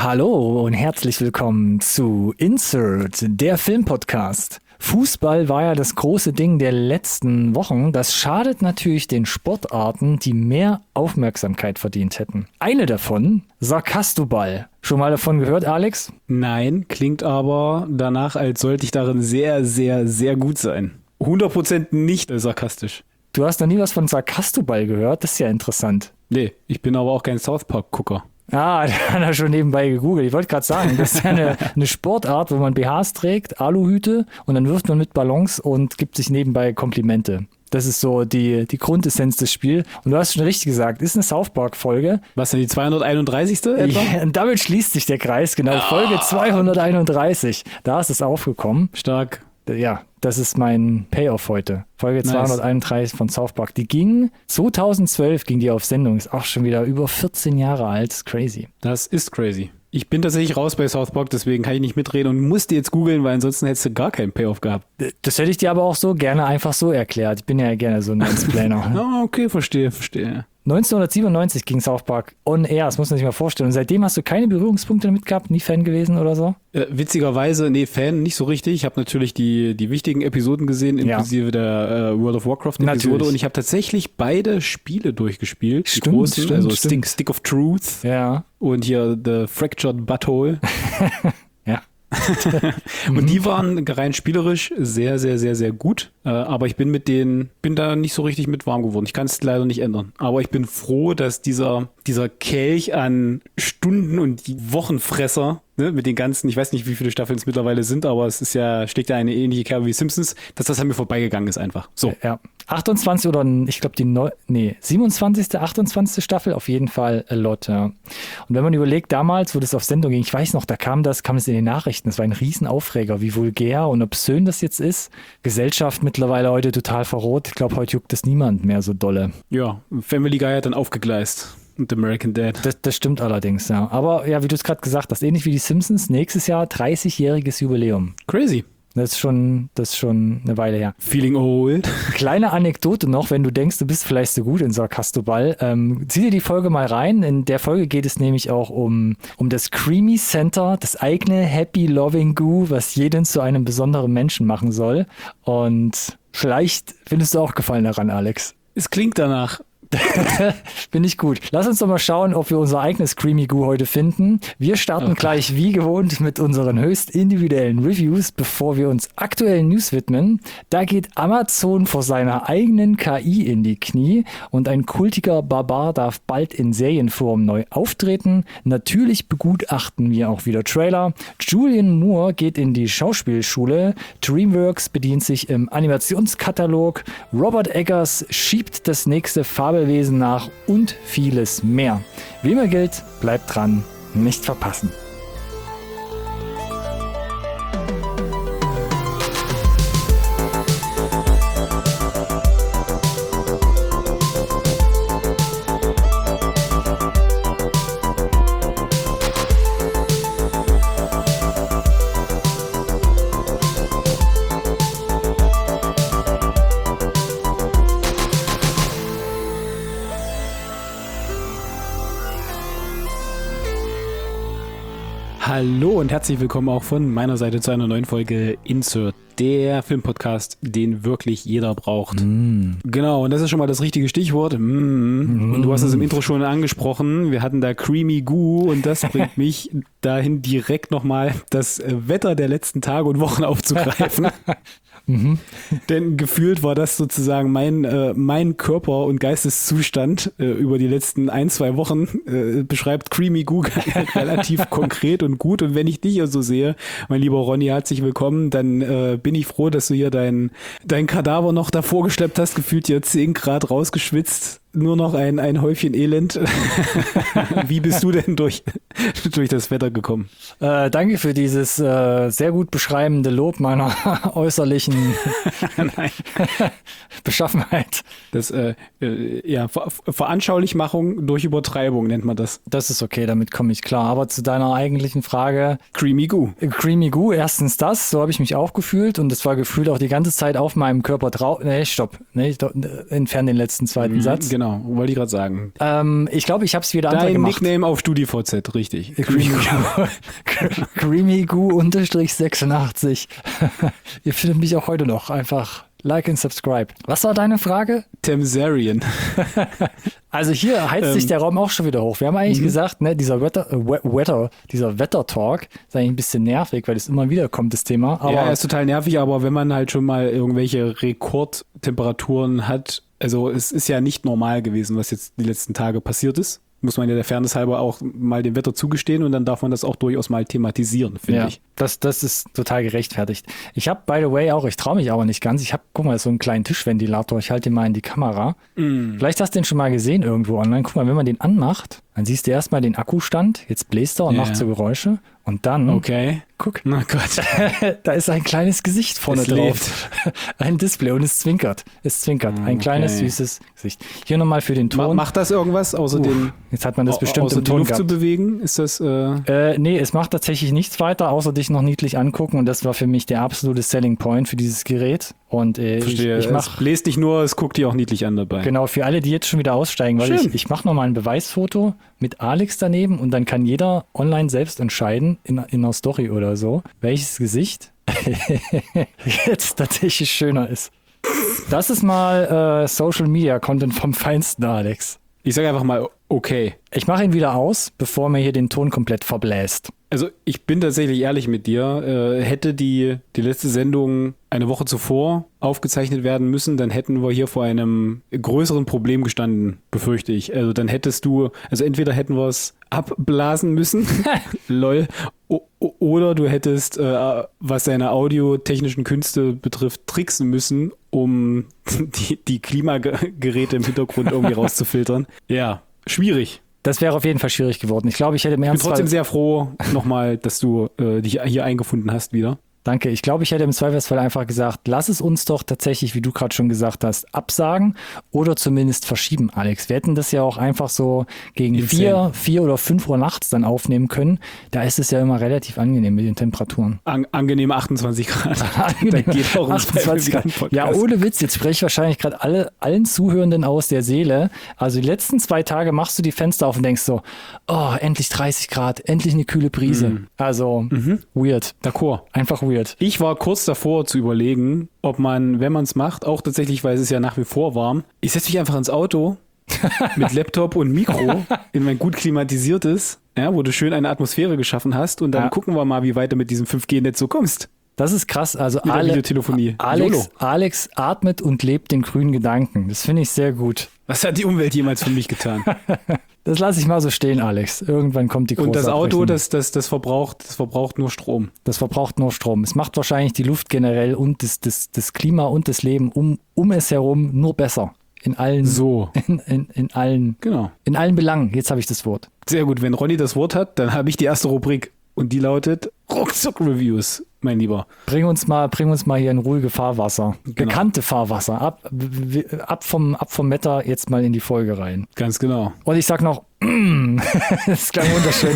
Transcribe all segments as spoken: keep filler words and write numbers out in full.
Hallo und herzlich willkommen zu Insert, der Filmpodcast. Fußball war ja das große Ding der letzten Wochen. Das schadet natürlich den Sportarten, die mehr Aufmerksamkeit verdient hätten. Eine davon, Sarkastoball. Schon mal davon gehört, Alex? Nein, klingt aber danach, als sollte ich darin sehr, sehr, sehr gut sein. hundert Prozent nicht sarkastisch. Du hast noch nie was von Sarkastoball gehört? Das ist ja interessant. Nee, ich bin aber auch kein South Park-Gucker. Ah, da hat er schon nebenbei gegoogelt. Ich wollte gerade sagen, das ist ja eine, eine Sportart, wo man B Hs trägt, Aluhüte und dann wirft man mit Ballons und gibt sich nebenbei Komplimente. Das ist so die, die Grundessenz des Spiels. Und du hast schon richtig gesagt, ist eine South Park-Folge. Was denn, die zweihunderteinunddreißigste etwa? Ja, und damit schließt sich der Kreis, genau. Folge zweihunderteinunddreißig. Da ist es aufgekommen. Stark. Ja, das ist mein Payoff heute. Folge nice. zweihunderteinunddreißig von South Park. Die ging, zweitausendzwölf ging die auf Sendung. Ist auch schon wieder über vierzehn Jahre alt. Ist crazy. Das ist crazy. Ich bin tatsächlich raus bei South Park, deswegen kann ich nicht mitreden und musste jetzt googeln, weil ansonsten hättest du gar keinen Payoff gehabt. Das hätte ich dir aber auch so gerne einfach so erklärt. Ich bin ja gerne so ein Mansplainer. Ah, okay, verstehe, verstehe. neunzehnhundertsiebenundneunzig ging South Park on air, das muss man sich mal vorstellen. Und seitdem hast du keine Berührungspunkte damit gehabt? Nie Fan gewesen oder so? Äh, witzigerweise, nee, Fan nicht so richtig. Ich habe natürlich die, die wichtigen Episoden gesehen, inklusive ja. der äh, World of Warcraft-Episode. Natürlich. Und ich habe tatsächlich beide Spiele durchgespielt. Stimmt, die großen, stimmt, also stimmt. Stick, Stick of Truth ja. und hier The Fractured Butthole. ja. Und die waren rein spielerisch sehr, sehr, sehr, sehr gut. Äh, aber ich bin mit denen, bin da nicht so richtig mit warm geworden. Ich kann es leider nicht ändern. Aber ich bin froh, dass dieser, dieser Kelch an Stunden- und Wochenfresser, ne, mit den ganzen, ich weiß nicht, wie viele Staffeln es mittlerweile sind, aber es ist ja, schlägt ja eine ähnliche Kerbe wie Simpsons, dass das an mir vorbeigegangen ist einfach. So. Ja. achtundzwanzig oder, ich glaube, die Neu- nee, siebenundzwanzigste, achtundzwanzigste Staffel, auf jeden Fall a lot, ja. Und wenn man überlegt, damals, wo das auf Sendung ging, ich weiß noch, da kam das, kam es in den Nachrichten, das war ein Riesenaufreger, wie vulgär und obszön das jetzt ist. Gesellschaft mittlerweile heute total verroht. Ich glaube, heute juckt das niemand mehr so dolle. Ja, Family Guy hat dann aufgegleist. Und American Dad. Das, das stimmt allerdings, ja. Aber ja, wie du es gerade gesagt hast, ähnlich wie die Simpsons, nächstes Jahr dreißigjähriges Jubiläum. Crazy. Das ist schon, das ist schon eine Weile her. Feeling old. Kleine Anekdote noch, wenn du denkst, du bist vielleicht so gut in Sarkastoball. Ähm, zieh dir die Folge mal rein. In der Folge geht es nämlich auch um, um das Creamy Center, das eigene Happy Loving Goo, was jeden zu einem besonderen Menschen machen soll. Und vielleicht findest du auch Gefallen daran, Alex. Es klingt danach. Bin ich gut. Lass uns doch mal schauen, ob wir unser eigenes Creamy Goo heute finden. Wir starten okay. gleich wie gewohnt mit unseren höchst individuellen Reviews, bevor wir uns aktuellen News widmen. Da geht Amazon vor seiner eigenen K I in die Knie und ein kultiger Barbar darf bald in Serienform neu auftreten. Natürlich begutachten wir auch wieder Trailer. Julian Moore geht in die Schauspielschule. DreamWorks bedient sich im Animationskatalog. Robert Eggers schiebt das nächste Fabelwesen nach und vieles mehr. Wie immer gilt, bleibt dran, nicht verpassen. Hallo und herzlich willkommen auch von meiner Seite zu einer neuen Folge Insert, der Filmpodcast, den wirklich jeder braucht. Mm. Genau, und das ist schon mal das richtige Stichwort. Mm. Mm. Und du hast es im Intro schon angesprochen. Wir hatten da Creamy Goo und das bringt mich dahin, direkt nochmal das Wetter der letzten Tage und Wochen aufzugreifen. Mhm. Denn gefühlt war das sozusagen mein, äh, mein Körper- und Geisteszustand äh, über die letzten ein, zwei Wochen, äh, beschreibt Creamy Goo relativ konkret und gut. Und wenn ich dich hier so sehe, mein lieber Ronny, herzlich willkommen, dann äh, bin ich froh, dass du hier dein, dein Kadaver noch davor geschleppt hast, gefühlt hier zehn Grad rausgeschwitzt. Nur noch ein, ein Häufchen Elend. Wie bist du denn durch, durch das Wetter gekommen? Äh, danke für dieses äh, sehr gut beschreibende Lob meiner äußerlichen Beschaffenheit. Das, äh, äh, ja, Ver- Veranschaulichmachung durch Übertreibung nennt man das. Das ist okay, damit komme ich klar. Aber zu deiner eigentlichen Frage. Creamy Goo. Creamy Goo, erstens das, so habe ich mich auch gefühlt und das war gefühlt auch die ganze Zeit auf meinem Körper drauf. Nee, stopp. Nee, ich entferne den letzten zweiten mhm, Satz. Genau. genau, wollte ich gerade sagen. Ähm, ich glaube, ich habe es wieder anders Dein gemacht. Nickname auf StudiVZ, richtig. CreamyGoo sechsundachtzig. Ihr findet mich auch heute noch. Einfach like and subscribe. Was war deine Frage? Tamsarian. Also hier heizt Ähm. sich der Raum auch schon wieder hoch. Wir haben eigentlich Mhm. gesagt, ne, dieser Wetter, äh, We- Wetter, dieser Wetter-Talk ist eigentlich ein bisschen nervig, weil es immer wieder kommt, das Thema. Aber Ja, er ist total nervig, aber wenn man halt schon mal irgendwelche Rekordtemperaturen hat, also es ist ja nicht normal gewesen, was jetzt die letzten Tage passiert ist. Muss man ja der Fairness halber auch mal dem Wetter zugestehen und dann darf man das auch durchaus mal thematisieren, finde ja, ich. das, das ist total gerechtfertigt. Ich habe, by the way, auch, ich traue mich aber nicht ganz, ich habe, guck mal, so einen kleinen Tischventilator, ich halte den mal in die Kamera. Mm. Vielleicht hast du den schon mal gesehen irgendwo online. Guck mal, wenn man den anmacht, dann siehst du erstmal den Akkustand, jetzt bläst er und Ja. macht so Geräusche und dann, Okay. guck, Na Gott. da ist ein kleines Gesicht vorne Es drauf. Ein Display und es zwinkert. Es zwinkert. Ein Okay. kleines, süßes Gesicht. Hier nochmal für den Ma Ton. macht das irgendwas, außer Uff, den jetzt hat man das au- bestimmt außer im die Ton Luft zu gehabt. bewegen? Ist das äh, Äh, nee, es macht tatsächlich nichts weiter, außer dich noch niedlich angucken und das war für mich der absolute Selling Point für dieses Gerät. Und äh, ich, verstehe. ich es mache bläst nicht nur, es guckt dir auch niedlich an dabei. genau für alle, die jetzt schon wieder aussteigen, weil Schön. ich, ich mache nochmal ein Beweisfoto mit Alex daneben und dann kann jeder online selbst entscheiden, in, in einer Story oder so, welches Gesicht jetzt tatsächlich schöner ist. Das ist mal äh, Social Media Content vom Feinsten, Alex. Ich sage einfach mal okay. Ich mache ihn wieder aus, bevor mir hier den Ton komplett verbläst. Also ich bin tatsächlich ehrlich mit dir. Äh, hätte die, die letzte Sendung eine Woche zuvor aufgezeichnet werden müssen, dann hätten wir hier vor einem größeren Problem gestanden, befürchte ich. Also dann hättest du, also entweder hätten wir es abblasen müssen, lol, o- o- oder du hättest, äh, was deine audiotechnischen Künste betrifft, tricksen müssen, um die, die Klimageräte im Hintergrund irgendwie rauszufiltern. Ja, schwierig. Das wäre auf jeden Fall schwierig geworden. Ich glaube, ich hätte im Ich bin Ernstfall... trotzdem sehr froh nochmal, dass du äh, dich hier eingefunden hast wieder. Danke. Ich glaube, ich hätte im Zweifelsfall einfach gesagt, lass es uns doch tatsächlich, wie du gerade schon gesagt hast, absagen oder zumindest verschieben, Alex. Wir hätten das ja auch einfach so gegen Insane. vier, vier oder fünf Uhr nachts dann aufnehmen können. Da ist es ja immer relativ angenehm mit den Temperaturen. An, angenehme achtundzwanzig Grad. Angenehm. Da geht auch im Zweifel achtundzwanzig wieder ein Grad. Podcast. Ja, ohne Witz, jetzt spreche ich wahrscheinlich gerade alle, allen Zuhörenden aus der Seele. Also die letzten zwei Tage machst du die Fenster auf und denkst so, oh, endlich dreißig Grad, endlich eine kühle Brise. Mhm. Also, weird. D'accord. Einfach weird. Ich war kurz davor zu überlegen, ob man, wenn man es macht, auch tatsächlich, weil es ist ja nach wie vor warm, ich setze mich einfach ins Auto mit Laptop und Mikro in mein gut klimatisiertes, ja, wo du schön eine Atmosphäre geschaffen hast und dann Ja. gucken wir mal, wie weit du mit diesem fünf G-Netz so kommst. Das ist krass. Also Mit der Ale Videotelefonie. Alex, YOLO. Alex atmet und lebt den grünen Gedanken. Das finde ich sehr gut. Was hat die Umwelt jemals für mich getan? Das lasse ich mal so stehen, Alex. Irgendwann kommt die große Und das Auto, Abrechnung. das, das, das, verbraucht, das verbraucht nur Strom. Das verbraucht nur Strom. Es macht wahrscheinlich die Luft generell und das, das, das Klima und das Leben um, um es herum nur besser. In allen, So, in, in, in allen, genau. in allen Belangen. Jetzt habe ich das Wort. Sehr gut, wenn Ronny das Wort hat, dann habe ich die erste Rubrik. Und die lautet Ruckzuck-Reviews, mein Lieber. Bring uns mal, bring uns mal hier in ruhige Fahrwasser. Genau. Bekannte Fahrwasser. Ab, w- w- ab, vom, ab vom Wetter jetzt mal in die Folge rein. Ganz genau. Und ich sag noch, mm, das klang wunderschön.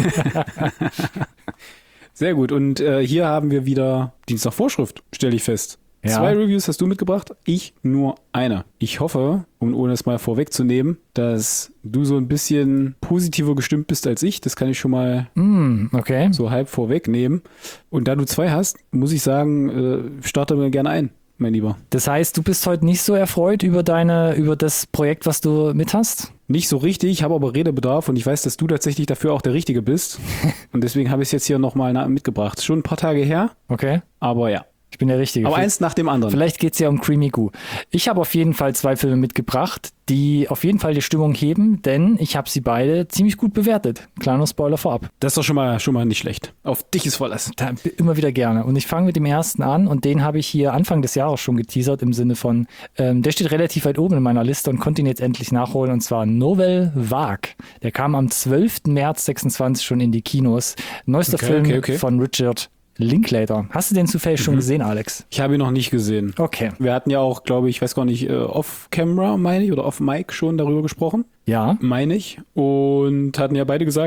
Sehr gut. Und äh, hier haben wir wieder Dienstag-Vorschrift, stelle ich fest. Ja. Zwei Reviews hast du mitgebracht, ich nur eine. Ich hoffe, um ohne es mal vorwegzunehmen, dass du so ein bisschen positiver gestimmt bist als ich. Das kann ich schon mal Mm, okay. so halb vorwegnehmen. Und da du zwei hast, muss ich sagen, äh, starte mir gerne ein, mein Lieber. Das heißt, du bist heute nicht so erfreut über deine, über das Projekt, was du mit hast? Nicht so richtig, habe aber Redebedarf und ich weiß, dass du tatsächlich dafür auch der Richtige bist. Und deswegen habe ich es jetzt hier nochmal mitgebracht. Schon ein paar Tage her, Okay. aber ja. Ich bin der Richtige. Aber Vielleicht- eins nach dem anderen. Vielleicht geht es ja um Creamy Goo. Ich habe auf jeden Fall zwei Filme mitgebracht, die auf jeden Fall die Stimmung heben, denn ich habe sie beide ziemlich gut bewertet. Kleiner Spoiler vorab. Das ist doch schon mal, schon mal nicht schlecht. Auf dich ist Verlass. Da, immer wieder gerne. Und ich fange mit dem ersten an und den habe ich hier Anfang des Jahres schon geteasert im Sinne von, ähm, der steht relativ weit oben in meiner Liste und konnte ihn jetzt endlich nachholen und zwar Nouvelle Vague. Der kam am zwölften März sechsundzwanzig schon in die Kinos. Neuester Okay, Film okay, okay. von Richard Linklater. Hast du den zufällig schon gesehen, Alex? Ich habe ihn noch nicht gesehen. Okay. Wir hatten ja auch, glaube ich, ich weiß gar nicht, äh, off-camera, meine ich, oder off-mic schon darüber gesprochen, Ja. meine ich. Und hatten ja beide gesagt,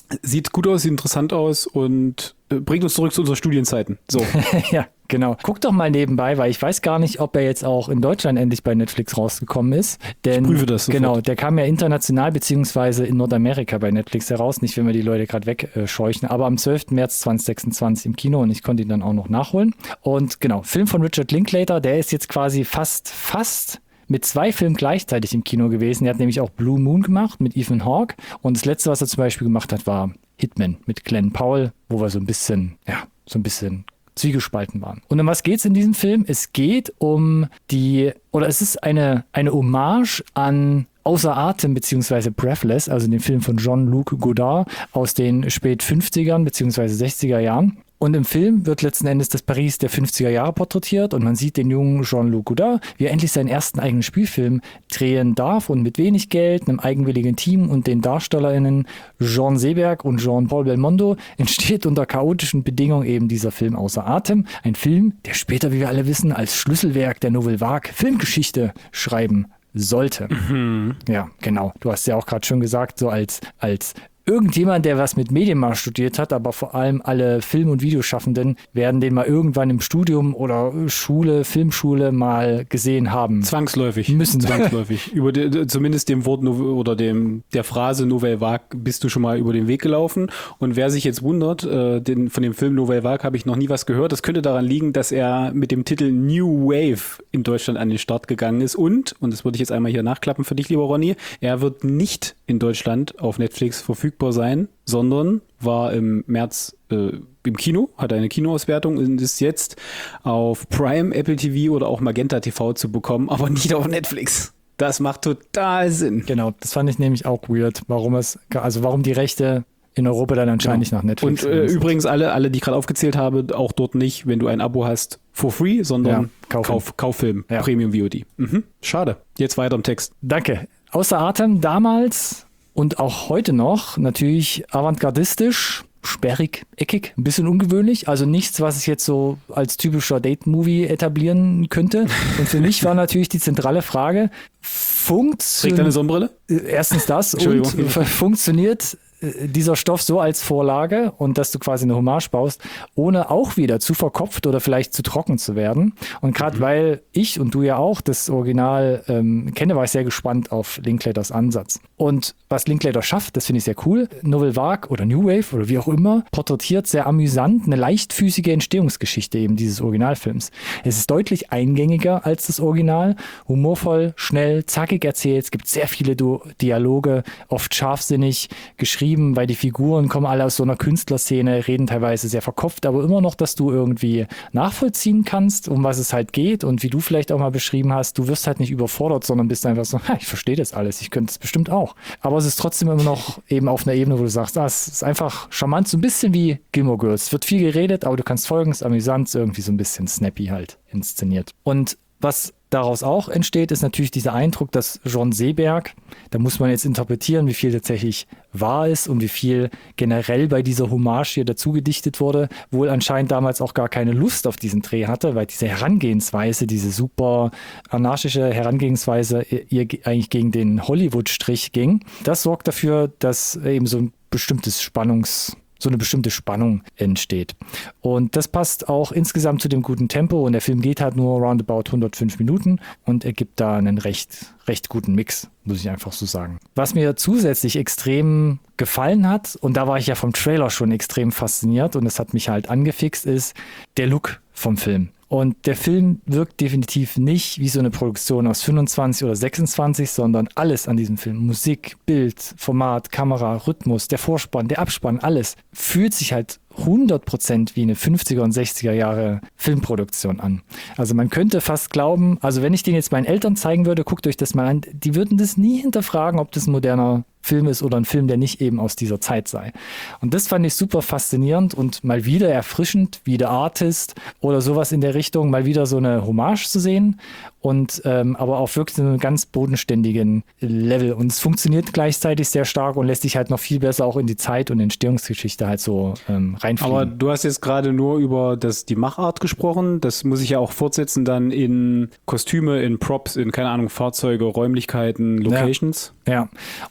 Sieht gut aus, sieht interessant aus und äh, bringt uns zurück zu unseren Studienzeiten. So. Ja, genau. Guck doch mal nebenbei, weil ich weiß gar nicht, ob er jetzt auch in Deutschland endlich bei Netflix rausgekommen ist. Denn, ich prüfe das sofort. Genau, der kam ja international beziehungsweise in Nordamerika bei Netflix heraus. Nicht, wenn wir die Leute gerade wegscheuchen, aber am zwölften März zweitausendsechsundzwanzig im Kino und ich konnte ihn dann auch noch nachholen. Und genau, Film von Richard Linklater, der ist jetzt quasi fast, fast... mit zwei Filmen gleichzeitig im Kino gewesen. Er hat nämlich auch Blue Moon gemacht mit Ethan Hawke. Und das letzte, was er zum Beispiel gemacht hat, war Hitman mit Glenn Powell, wo wir so ein bisschen, ja, so ein bisschen zwiegespalten waren. Und um was geht es in diesem Film? Es geht um die, oder es ist eine, eine Hommage an Außer Atem bzw. Breathless, also den Film von Jean-Luc Godard aus den spät fünfzigern bzw. sechziger Jahren. Und im Film wird letzten Endes das Paris der fünfziger Jahre porträtiert und man sieht den jungen Jean-Luc Godard, wie er endlich seinen ersten eigenen Spielfilm drehen darf und mit wenig Geld, einem eigenwilligen Team und den DarstellerInnen Jean Seberg und Jean-Paul Belmondo entsteht unter chaotischen Bedingungen eben dieser Film Außer Atem. Ein Film, der später, wie wir alle wissen, als Schlüsselwerk der Nouvelle Vague Filmgeschichte schreiben sollte. Mhm. Ja, genau. Du hast ja auch gerade schon gesagt, so als, als irgendjemand, der was mit Medienmarkt studiert hat, aber vor allem alle Film- und Videoschaffenden werden den mal irgendwann im Studium oder Schule, Filmschule mal gesehen haben. Zwangsläufig. Müssen. Zwangsläufig. über die, zumindest dem Wort oder dem der Phrase Nouvelle Vague bist du schon mal über den Weg gelaufen. Und wer sich jetzt wundert, äh, den, von dem Film Nouvelle Vague habe ich noch nie was gehört. Das könnte daran liegen, dass er mit dem Titel New Wave in Deutschland an den Start gegangen ist. Und, und das würde ich jetzt einmal hier nachklappen für dich, lieber Ronny, er wird nicht in Deutschland auf Netflix verfügbar sein, sondern war im März äh, im Kino, hat eine Kinoauswertung und ist jetzt auf Prime, Apple T V oder auch Magenta T V zu bekommen, aber nicht auf Netflix. Das macht total Sinn. Genau, das fand ich nämlich auch weird, warum es, also warum die Rechte in Europa dann anscheinend nicht nach Netflix. Und äh, übrigens alle, alle, die ich gerade aufgezählt habe, auch dort nicht, wenn du ein Abo hast, for free, sondern ja, Kauf, Kauf, Kauffilm, ja. Premium V O D. Mhm. Schade. Jetzt weiter im Text. Danke. Außer Atem damals und auch heute noch natürlich avantgardistisch, sperrig, eckig, ein bisschen ungewöhnlich. Also nichts, was ich jetzt so als typischer Date-Movie etablieren könnte. Und für mich war natürlich die zentrale Frage, funktioniert... Trägt er eine Sonnenbrille? Erstens das und funktioniert dieser Stoff so als Vorlage und dass du quasi eine Hommage baust, ohne auch wieder zu verkopft oder vielleicht zu trocken zu werden. Und gerade mhm. weil ich und du ja auch das Original ähm, kenne, war ich sehr gespannt auf Linklaters Ansatz. Und was Linklater schafft, das finde ich sehr cool. Nouvelle Vague oder New Wave oder wie auch immer, porträtiert sehr amüsant eine leichtfüßige Entstehungsgeschichte eben dieses Originalfilms. Es ist deutlich eingängiger als das Original, humorvoll, schnell, zackig erzählt. Es gibt sehr viele du- Dialoge, oft scharfsinnig geschrieben, weil die Figuren kommen alle aus so einer Künstlerszene, reden teilweise sehr verkopft, aber immer noch, dass du irgendwie nachvollziehen kannst, um was es halt geht und wie du vielleicht auch mal beschrieben hast, du wirst halt nicht überfordert, sondern bist einfach so, ich verstehe das alles, ich könnte es bestimmt auch. Aber es ist trotzdem immer noch eben auf einer Ebene, wo du sagst, ah, es ist einfach charmant, so ein bisschen wie Gilmore Girls. Es wird viel geredet, aber du kannst folgen, es ist amüsant, irgendwie so ein bisschen snappy halt inszeniert. Und was daraus auch entsteht, ist natürlich dieser Eindruck, dass Jean Seberg, da muss man jetzt interpretieren, wie viel tatsächlich wahr ist und wie viel generell bei dieser Hommage hier dazu gedichtet wurde, wohl anscheinend damals auch gar keine Lust auf diesen Dreh hatte, weil diese Herangehensweise, diese super anarchische Herangehensweise ihr eigentlich gegen den Hollywood-Strich ging. Das sorgt dafür, dass eben so ein bestimmtes Spannungs- so eine bestimmte Spannung entsteht. Und das passt auch insgesamt zu dem guten Tempo und der Film geht halt nur roundabout hundertfünf Minuten und ergibt da einen recht, recht guten Mix, muss ich einfach so sagen. Was mir zusätzlich extrem gefallen hat, und da war ich ja vom Trailer schon extrem fasziniert und es hat mich halt angefixt, ist der Look vom Film. Und der Film wirkt definitiv nicht wie so eine Produktion aus fünfundzwanzig oder sechsundzwanzig, sondern alles an diesem Film, Musik, Bild, Format, Kamera, Rhythmus, der Vorspann, der Abspann, alles fühlt sich halt hundert Prozent wie eine fünfziger und sechziger Jahre Filmproduktion an. Also man könnte fast glauben, also wenn ich den jetzt meinen Eltern zeigen würde, guckt euch das mal an, die würden das nie hinterfragen, ob das ein moderner Film ist oder ein Film, der nicht eben aus dieser Zeit sei. Und das fand ich super faszinierend und mal wieder erfrischend, wie The Artist oder sowas in der Richtung, mal wieder so eine Hommage zu sehen und ähm, aber auch wirklich in einem ganz bodenständigen Level. Und es funktioniert gleichzeitig sehr stark und lässt sich halt noch viel besser auch in die Zeit und Entstehungsgeschichte halt so ähm, reinfliegen. Aber du hast jetzt gerade nur über das, die Machart gesprochen. Das muss ich ja auch fortsetzen dann in Kostüme, in Props, in, keine Ahnung, Fahrzeuge, Räumlichkeiten, Locations. Ja, ja. Und das, das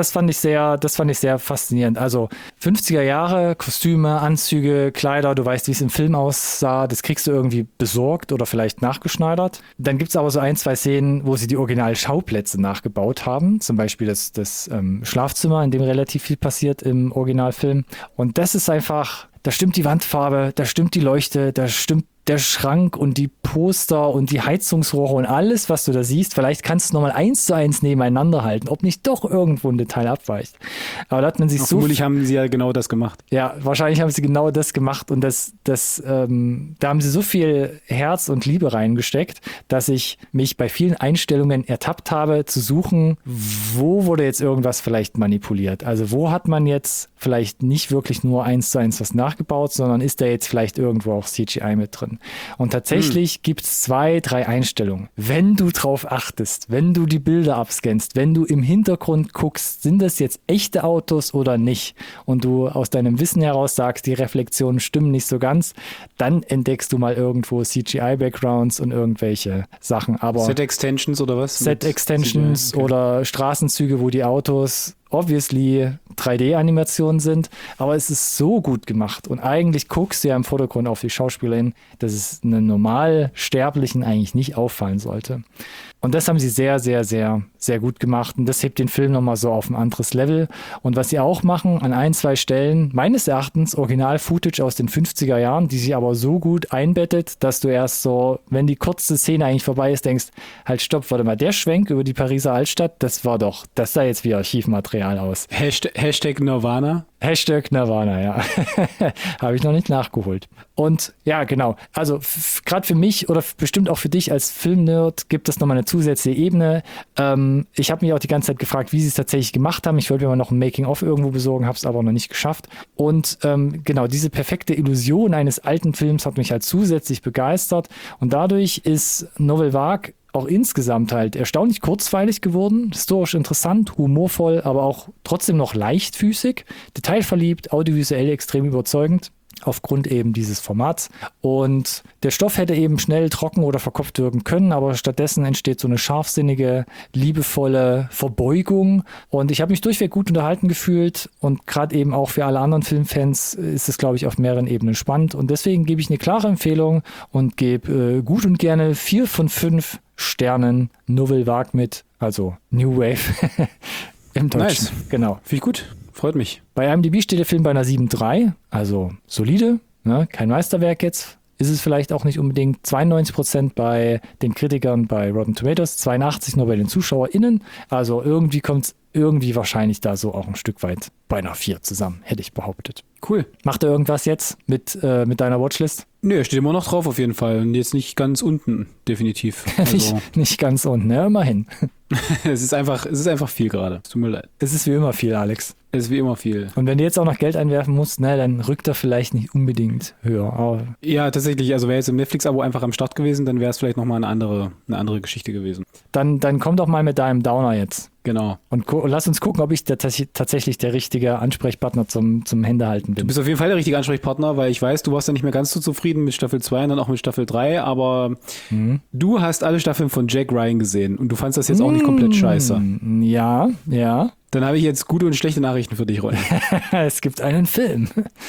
das fand ich sehr, das fand ich sehr faszinierend. Also fünfziger Jahre, Kostüme, Anzüge, Kleider, du weißt, wie es im Film aussah, das kriegst du irgendwie besorgt oder vielleicht nachgeschneidert. Dann gibt es aber so ein, zwei Szenen, wo sie die Original-Schauplätze nachgebaut haben. Zum Beispiel das, das ähm, Schlafzimmer, in dem relativ viel passiert im Originalfilm. Und das ist einfach, da stimmt die Wandfarbe, da stimmt die Leuchte, da stimmt der Schrank und die Poster und die Heizungsrohre und alles, was du da siehst. Vielleicht kannst du nochmal eins zu eins nebeneinander halten, ob nicht doch irgendwo ein Detail abweicht. Aber da hat man sich Ach, so... Vermutlich haben sie ja genau das gemacht. Ja, wahrscheinlich haben sie genau das gemacht und das, das, ähm, da haben sie so viel Herz und Liebe reingesteckt, dass ich mich bei vielen Einstellungen ertappt habe, zu suchen, wo wurde jetzt irgendwas vielleicht manipuliert. Also wo hat man jetzt vielleicht nicht wirklich nur eins zu eins was nachgebaut, sondern ist da jetzt vielleicht irgendwo auch C G I mit drin. Und tatsächlich hm. gibt es zwei, drei Einstellungen. Wenn du drauf achtest, wenn du die Bilder abscannst, wenn du im Hintergrund guckst, sind das jetzt echte Autos oder nicht? Und du aus deinem Wissen heraus sagst, die Reflexionen stimmen nicht so ganz, dann entdeckst du mal irgendwo C G I-Backgrounds und irgendwelche Sachen. Aber Set-Extensions oder was? Set-Extensions okay. oder Straßenzüge, wo die Autos obviously drei D-Animationen sind, aber es ist so gut gemacht und eigentlich guckst du ja im Vordergrund auf die Schauspielerin, dass es einem Normalsterblichen eigentlich nicht auffallen sollte. Und das haben sie sehr, sehr, sehr, sehr gut gemacht und das hebt den Film nochmal so auf ein anderes Level. Und was sie auch machen, an ein, zwei Stellen, meines Erachtens Original-Footage aus den fünfziger Jahren, die sie aber so gut einbettet, dass du erst so, wenn die kurze Szene eigentlich vorbei ist, denkst, halt stopp, warte mal, der Schwenk über die Pariser Altstadt, das war doch, das sah jetzt wie Archivmaterial aus. Hashtag, Hashtag Nirvana. Hashtag Nirvana, ja. Habe ich noch nicht nachgeholt. Und ja, genau. Also gerade für mich oder bestimmt auch für dich als Filmnerd gibt es nochmal eine zusätzliche Ebene. Ähm, ich habe mich auch die ganze Zeit gefragt, wie sie es tatsächlich gemacht haben. Ich wollte mir mal noch ein Making-of irgendwo besorgen, habe es aber noch nicht geschafft. Und ähm, genau, diese perfekte Illusion eines alten Films hat mich halt zusätzlich begeistert. Und dadurch ist Nouvelle Vague auch insgesamt halt erstaunlich kurzweilig geworden, historisch interessant, humorvoll, aber auch trotzdem noch leichtfüßig, detailverliebt, audiovisuell extrem überzeugend, aufgrund eben dieses Formats. Und der Stoff hätte eben schnell trocken oder verkopft wirken können, aber stattdessen entsteht so eine scharfsinnige, liebevolle Verbeugung. Und ich habe mich durchweg gut unterhalten gefühlt und gerade eben auch für alle anderen Filmfans ist es, glaube ich, auf mehreren Ebenen spannend. Und deswegen gebe ich eine klare Empfehlung und gebe äh, gut und gerne vier von fünf Sternen Nouvelle Vague mit, also New Wave im Deutschen. Nice. Genau. Finde ich gut. Freut mich. Bei I M D B steht der Film bei einer sieben Komma drei, also solide, ne? Kein Meisterwerk jetzt. Ist es vielleicht auch nicht unbedingt. zweiundneunzig Prozent bei den Kritikern bei Rotten Tomatoes, zweiundachtzig nur bei den ZuschauerInnen. Also irgendwie kommt es irgendwie wahrscheinlich da so auch ein Stück weit bei einer vier zusammen, hätte ich behauptet. Cool. Macht er irgendwas jetzt mit, äh, mit deiner Watchlist? Nö, steht immer noch drauf auf jeden Fall. Und jetzt nicht ganz unten, definitiv. Also nicht, nicht ganz unten, ne? Immerhin. es ist einfach, es ist einfach viel gerade. Es tut mir leid. Es ist wie immer viel, Alex. Es ist wie immer viel. Und wenn du jetzt auch noch Geld einwerfen musst, ne, dann rückt er vielleicht nicht unbedingt höher. Aber ja, tatsächlich. Also wäre jetzt im Netflix-Abo einfach am Start gewesen, dann wäre es vielleicht nochmal eine andere, eine andere Geschichte gewesen. Dann, dann komm doch mal mit deinem Downer jetzt. Genau. Und gu- lass uns gucken, ob ich der, tatsächlich der richtige Ansprechpartner zum, zum Händehalten bin. Du bist auf jeden Fall der richtige Ansprechpartner, weil ich weiß, du warst ja nicht mehr ganz so zufrieden mit Staffel zwei und dann auch mit Staffel drei, aber mhm. du hast alle Staffeln von Jack Ryan gesehen und du fandst das jetzt auch nicht komplett scheiße. Ja, ja. Dann habe ich jetzt gute und schlechte Nachrichten für dich, Ron. Es gibt einen Film.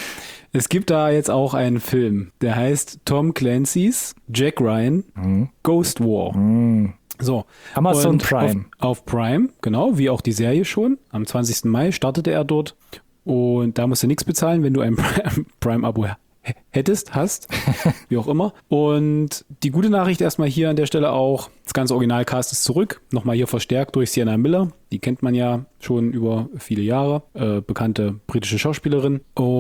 Es gibt da jetzt auch einen Film, der heißt Tom Clancy's Jack Ryan mhm. Ghost War. Mhm. So. Amazon Prime. Auf, auf Prime, genau, wie auch die Serie schon. Am zwanzigsten Mai startete er dort. Und da musst du nichts bezahlen, wenn du ein Prime-Abo hättest, hast, wie auch immer. Und die gute Nachricht erstmal hier an der Stelle auch, das ganze Originalcast ist zurück. Nochmal hier verstärkt durch Sienna Miller. Die kennt man ja schon über viele Jahre. Äh, bekannte britische Schauspielerin.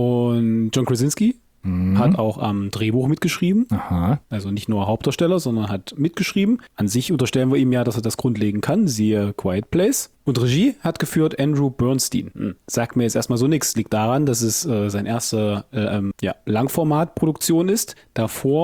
Und John Krasinski. Mhm. Hat auch am Drehbuch mitgeschrieben. Aha. Also nicht nur Hauptdarsteller, sondern hat mitgeschrieben. An sich unterstellen wir ihm ja, dass er das grundlegend kann. Siehe Quiet Place. Und Regie hat geführt Andrew Bernstein. Hm. Sagt mir jetzt erstmal so nichts. Liegt daran, dass es äh, sein erste äh, ähm, ja, Langformatproduktion ist. Davor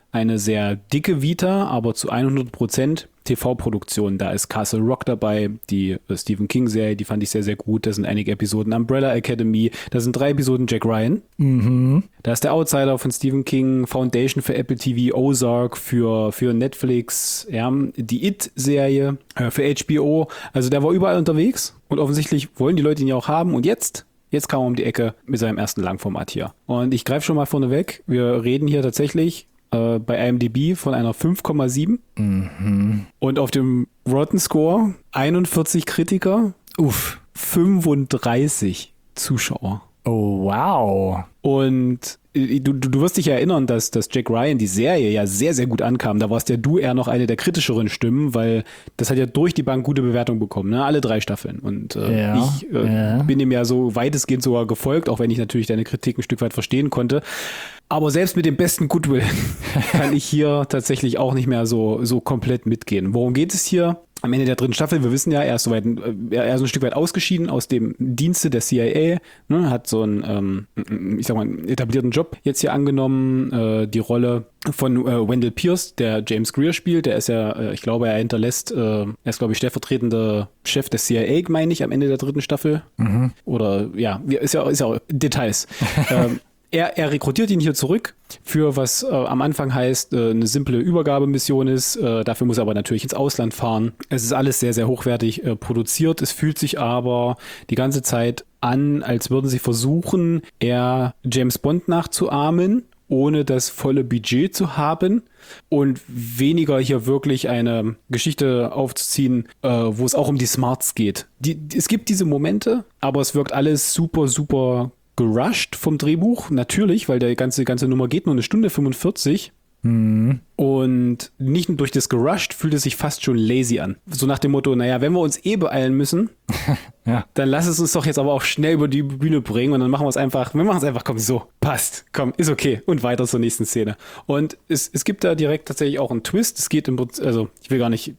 eine sehr dicke Vita, aber zu hundert Prozent T V-Produktion. Da ist Castle Rock dabei, die äh, Stephen King-Serie, die fand ich sehr, sehr gut. Da sind einige Episoden Umbrella Academy, da sind drei Episoden Jack Ryan. Mhm. Da ist der Outsider von Stephen King, Foundation für Apple T V, Ozark für, für Netflix, ja, die It-Serie äh, für H B O. Also der war überall unterwegs und offensichtlich wollen die Leute ihn ja auch haben. Und jetzt, jetzt kam er um die Ecke mit seinem ersten Langformat hier. Und ich greife schon mal vorne weg. Wir reden hier tatsächlich äh, bei I M D B von einer fünf Komma sieben. Mhm. Und auf dem Rotten Score einundvierzig Kritiker, uff, fünfunddreißig Zuschauer. Oh, wow. Und du, du, du wirst dich erinnern, dass, dass Jack Ryan, die Serie, ja sehr, sehr gut ankam. Da warst ja du eher noch eine der kritischeren Stimmen, weil das hat ja durch die Bank gute Bewertung bekommen, ne? Alle drei Staffeln. Und äh, Ja, ich äh, ja. bin ihm ja so weitestgehend sogar gefolgt, auch wenn ich natürlich deine Kritik ein Stück weit verstehen konnte. Aber selbst mit dem besten Goodwill kann ich hier tatsächlich auch nicht mehr so, so komplett mitgehen. Worum geht es hier? Am Ende der dritten Staffel, wir wissen ja, er ist, so weit, er ist ein Stück weit ausgeschieden aus dem Dienste der C I A, ne, hat so einen, ähm, ich sag mal, einen etablierten Job jetzt hier angenommen, äh, die Rolle von äh, Wendell Pierce, der James Greer spielt, der ist ja, äh, ich glaube, er hinterlässt, äh, er ist, glaube ich, stellvertretender Chef der C I A, meine ich, am Ende der dritten Staffel. Mhm. Oder, ja, ist ja, ist ja Details. ähm, Er, er rekrutiert ihn hier zurück für was äh, am Anfang heißt, äh, eine simple Übergabemission ist. Äh, dafür muss er aber natürlich ins Ausland fahren. Es ist alles sehr, sehr hochwertig äh, produziert. Es fühlt sich aber die ganze Zeit an, als würden sie versuchen, eher James Bond nachzuahmen, ohne das volle Budget zu haben und weniger hier wirklich eine Geschichte aufzuziehen, äh, wo es auch um die Smarts geht. Die, es gibt diese Momente, aber es wirkt alles super, super gerusht vom Drehbuch, natürlich, weil der ganze, ganze Nummer geht nur eine Stunde fünfundvierzig. Mhm. Und nicht nur durch das gerusht fühlt es sich fast schon lazy an. So nach dem Motto, naja, wenn wir uns eh beeilen müssen, ja, dann lass es uns doch jetzt aber auch schnell über die Bühne bringen und dann machen wir es einfach, wir machen es einfach, komm, so, passt, komm, ist okay und weiter zur nächsten Szene. Und es, es gibt da direkt tatsächlich auch einen Twist. Es geht im Prinzip, also ich will gar nicht,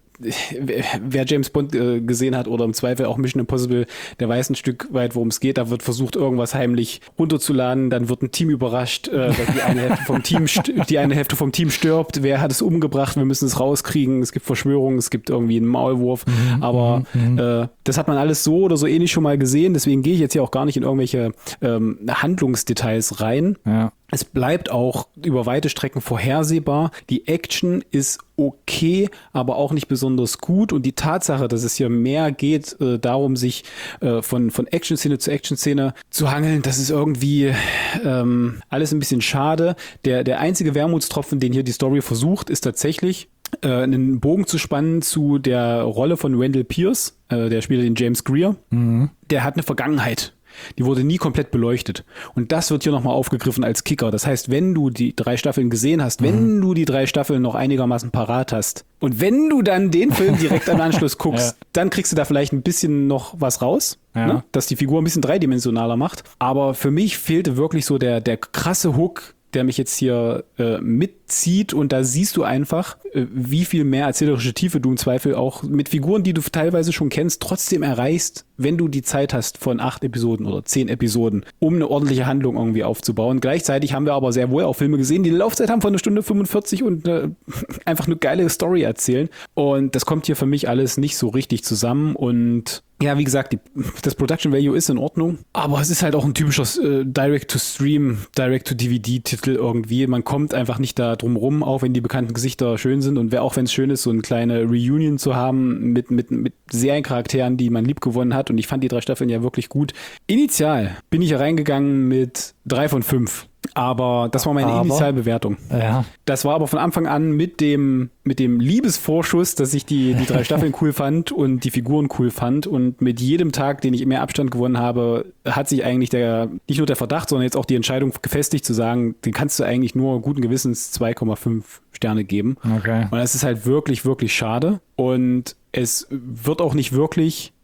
wer James Bond äh, gesehen hat oder im Zweifel auch Mission Impossible, der weiß ein Stück weit, worum es geht. Da wird versucht, irgendwas heimlich runterzuladen. Dann wird ein Team überrascht, äh, weil die eine Hälfte vom Team st- die eine Hälfte vom Team stirbt. Wer hat es umgebracht? Wir müssen es rauskriegen. Es gibt Verschwörungen, es gibt irgendwie einen Maulwurf. Mhm, Aber mhm. Äh, das hat man alles so oder so ähnlich schon mal gesehen. Deswegen gehe ich jetzt hier auch gar nicht in irgendwelche ähm, Handlungsdetails rein. Ja. Es bleibt auch über weite Strecken vorhersehbar. Die Action ist okay, aber auch nicht besonders gut. Und die Tatsache, dass es hier mehr geht, äh, darum, sich äh, von, von Action-Szene zu Action-Szene zu hangeln, das ist irgendwie ähm, alles ein bisschen schade. Der, der einzige Wermutstropfen, den hier die Story versucht, ist tatsächlich, äh, einen Bogen zu spannen zu der Rolle von Wendell Pierce, äh, der spielt den James Greer. Mhm. Der hat eine Vergangenheit. Die wurde nie komplett beleuchtet. Und das wird hier nochmal aufgegriffen als Kicker. Das heißt, wenn du die drei Staffeln gesehen hast, mhm. wenn du die drei Staffeln noch einigermaßen parat hast und wenn du dann den Film direkt am Anschluss guckst, ja. dann kriegst du da vielleicht ein bisschen noch was raus, ja. ne? Dass die Figur ein bisschen dreidimensionaler macht. Aber für mich fehlte wirklich so der, der krasse Hook, der mich jetzt hier äh, mitzieht und da siehst du einfach, äh, wie viel mehr erzählerische Tiefe du im Zweifel auch mit Figuren, die du teilweise schon kennst, trotzdem erreichst, wenn du die Zeit hast von acht Episoden oder zehn Episoden, um eine ordentliche Handlung irgendwie aufzubauen. Gleichzeitig haben wir aber sehr wohl auch Filme gesehen, die eine Laufzeit haben von einer Stunde fünfundvierzig und äh, einfach eine geile Story erzählen und das kommt hier für mich alles nicht so richtig zusammen und ja, wie gesagt, die, das Production Value ist in Ordnung, aber es ist halt auch ein typischer äh, Direct-to-Stream, Direct-to-D V D-Titel irgendwie. Man kommt einfach nicht da drum rum, auch wenn die bekannten Gesichter schön sind und wer, auch wenn es schön ist, so eine kleine Reunion zu haben mit, mit, mit Seriencharakteren, die man liebgewonnen hat und ich fand die drei Staffeln ja wirklich gut. Initial bin ich reingegangen mit drei von fünf. Aber das war meine aber, Initialbewertung. Ja. Das war aber von Anfang an mit dem, mit dem Liebesvorschuss, dass ich die, die drei Staffeln cool fand und die Figuren cool fand. Und mit jedem Tag, den ich mehr Abstand gewonnen habe, hat sich eigentlich der, nicht nur der Verdacht, sondern jetzt auch die Entscheidung gefestigt zu sagen, den kannst du eigentlich nur guten Gewissens zwei Komma fünf Sterne geben. Okay. Und das ist halt wirklich, wirklich schade. Und es wird auch nicht wirklich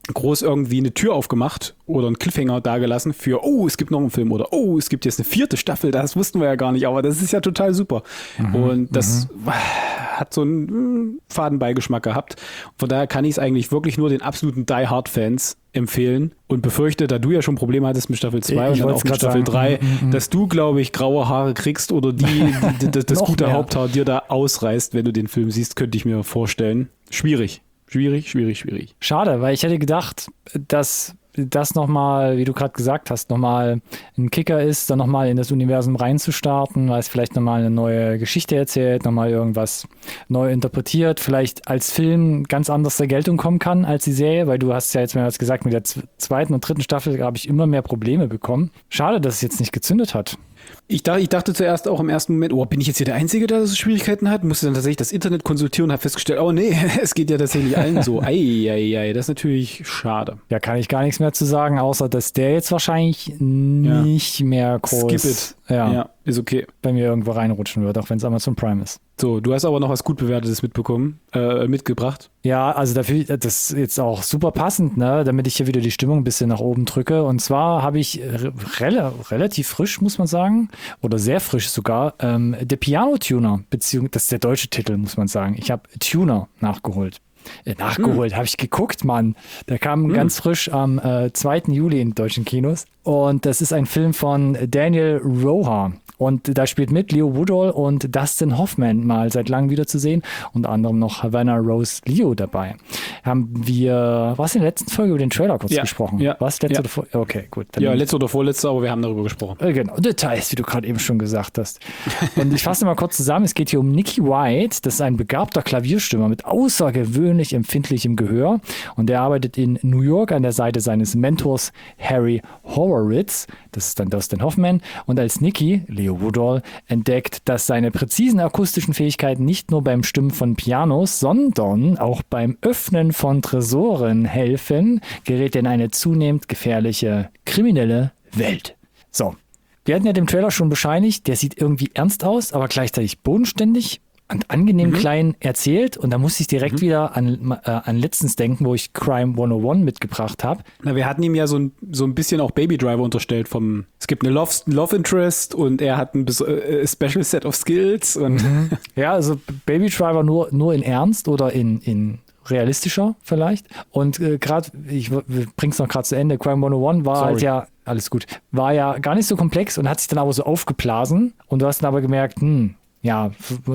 groß irgendwie eine Tür aufgemacht oder einen Cliffhanger dagelassen für, oh, es gibt noch einen Film oder oh, es gibt jetzt eine vierte Staffel, das wussten wir ja gar nicht, aber das ist ja total super. Mhm, und das mhm. hat so einen Fadenbeigeschmack gehabt. Von daher kann ich es eigentlich wirklich nur den absoluten Die-Hard-Fans empfehlen und befürchte, da du ja schon Probleme hattest mit Staffel zwei und dann auch mit Staffel drei, mm, mm, dass du, glaube ich, graue Haare kriegst oder die, die, die das gute mehr. Haupthaar dir da ausreißt, wenn du den Film siehst, könnte ich mir vorstellen. Schwierig. Schwierig, schwierig, schwierig. Schade, weil ich hätte gedacht, dass das nochmal, wie du gerade gesagt hast, nochmal ein Kicker ist, dann nochmal in das Universum reinzustarten, weil es vielleicht nochmal eine neue Geschichte erzählt, nochmal irgendwas neu interpretiert, vielleicht als Film ganz anders zur Geltung kommen kann als die Serie, weil du hast ja jetzt mehrmals gesagt, mit der zweiten und dritten Staffel habe ich immer mehr Probleme bekommen. Schade, dass es jetzt nicht gezündet hat. Ich dachte, ich dachte zuerst auch im ersten Moment, oh, bin ich jetzt hier der Einzige, der so Schwierigkeiten hat? Musste dann tatsächlich das Internet konsultieren und habe festgestellt, oh nee, es geht ja tatsächlich allen so. Ei, ei, ei, das ist natürlich schade. Ja, kann ich gar nichts mehr zu sagen, außer dass der jetzt wahrscheinlich nicht ja. mehr groß Skip it. Ja. ja, ist okay. Bei mir irgendwo reinrutschen wird, auch wenn es Amazon Prime ist. So, du hast aber noch was gut Bewertetes mitbekommen, äh, mitgebracht. Ja, also dafür, das ist jetzt auch super passend, ne, damit ich hier wieder die Stimmung ein bisschen nach oben drücke. Und zwar habe ich re- relativ frisch, muss man sagen, oder sehr frisch sogar, ähm, The Piano Tuner, beziehungsweise, das ist der deutsche Titel, muss man sagen. Ich habe Tuner nachgeholt. Äh, nachgeholt, hm. habe ich geguckt, Mann. Der kam hm. ganz frisch am äh, zweiten Juli in deutschen Kinos. Und das ist ein Film von Daniel Roher. Und da spielt mit Leo Woodall und Dustin Hoffman mal seit langem wieder zu sehen. Unter anderem noch Havana Rose Leo dabei. Haben wir, was in der letzten Folge über den Trailer kurz ja, gesprochen? Ja, was, letzte ja. oder vor? Okay, gut. Ja, letzte oder vorletzte, aber wir haben darüber gesprochen. Äh, genau, Details, wie du gerade eben schon gesagt hast. Und ich fasse mal kurz zusammen. Es geht hier um Nicky White. Das ist ein begabter Klavierstimmer mit außergewöhnlich empfindlichem Gehör. Und der arbeitet in New York an der Seite seines Mentors Harry Horowitz. Das ist dann Dustin Hoffman. Und als Nicky, Leo Woodall, entdeckt, dass seine präzisen akustischen Fähigkeiten nicht nur beim Stimmen von Pianos, sondern auch beim Öffnen von Tresoren helfen, gerät er in eine zunehmend gefährliche kriminelle Welt. So, wir hatten ja dem Trailer schon bescheinigt, der sieht irgendwie ernst aus, aber gleichzeitig bodenständig und angenehm mhm. klein erzählt. Und da musste ich direkt mhm. wieder an, äh, an letztens denken, wo ich Crime hunderteins mitgebracht habe. Na, wir hatten ihm ja so ein, so ein bisschen auch Baby Driver unterstellt. Vom, es gibt eine Love, Love Interest und er hat ein äh, Special Set of Skills. Und mhm. Ja, also Baby Driver nur, nur in Ernst oder in, in realistischer vielleicht. Und äh, gerade, ich bring's noch gerade zu Ende, Crime hunderteins war Sorry. halt ja, alles gut, war ja gar nicht so komplex und hat sich dann aber so aufgeblasen. Und du hast dann aber gemerkt, hm, ja,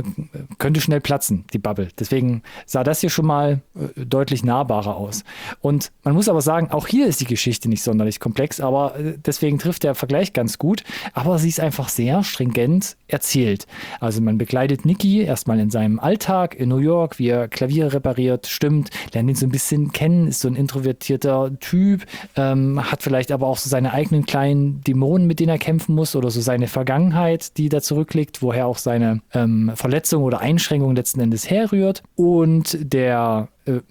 könnte schnell platzen, die Bubble. Deswegen sah das hier schon mal äh, deutlich nahbarer aus. Und man muss aber sagen, auch hier ist die Geschichte nicht sonderlich komplex, aber äh, deswegen trifft der Vergleich ganz gut. Aber sie ist einfach sehr stringent erzählt. Also man begleitet Nicky erstmal in seinem Alltag in New York, wie er Klavier repariert, stimmt, lernt ihn so ein bisschen kennen, ist so ein introvertierter Typ, ähm, hat vielleicht aber auch so seine eigenen kleinen Dämonen, mit denen er kämpfen muss oder so seine Vergangenheit, die da zurückliegt, woher auch seine ähm, Verletzung oder Einschränkung letzten Endes herrührt. Und der äh,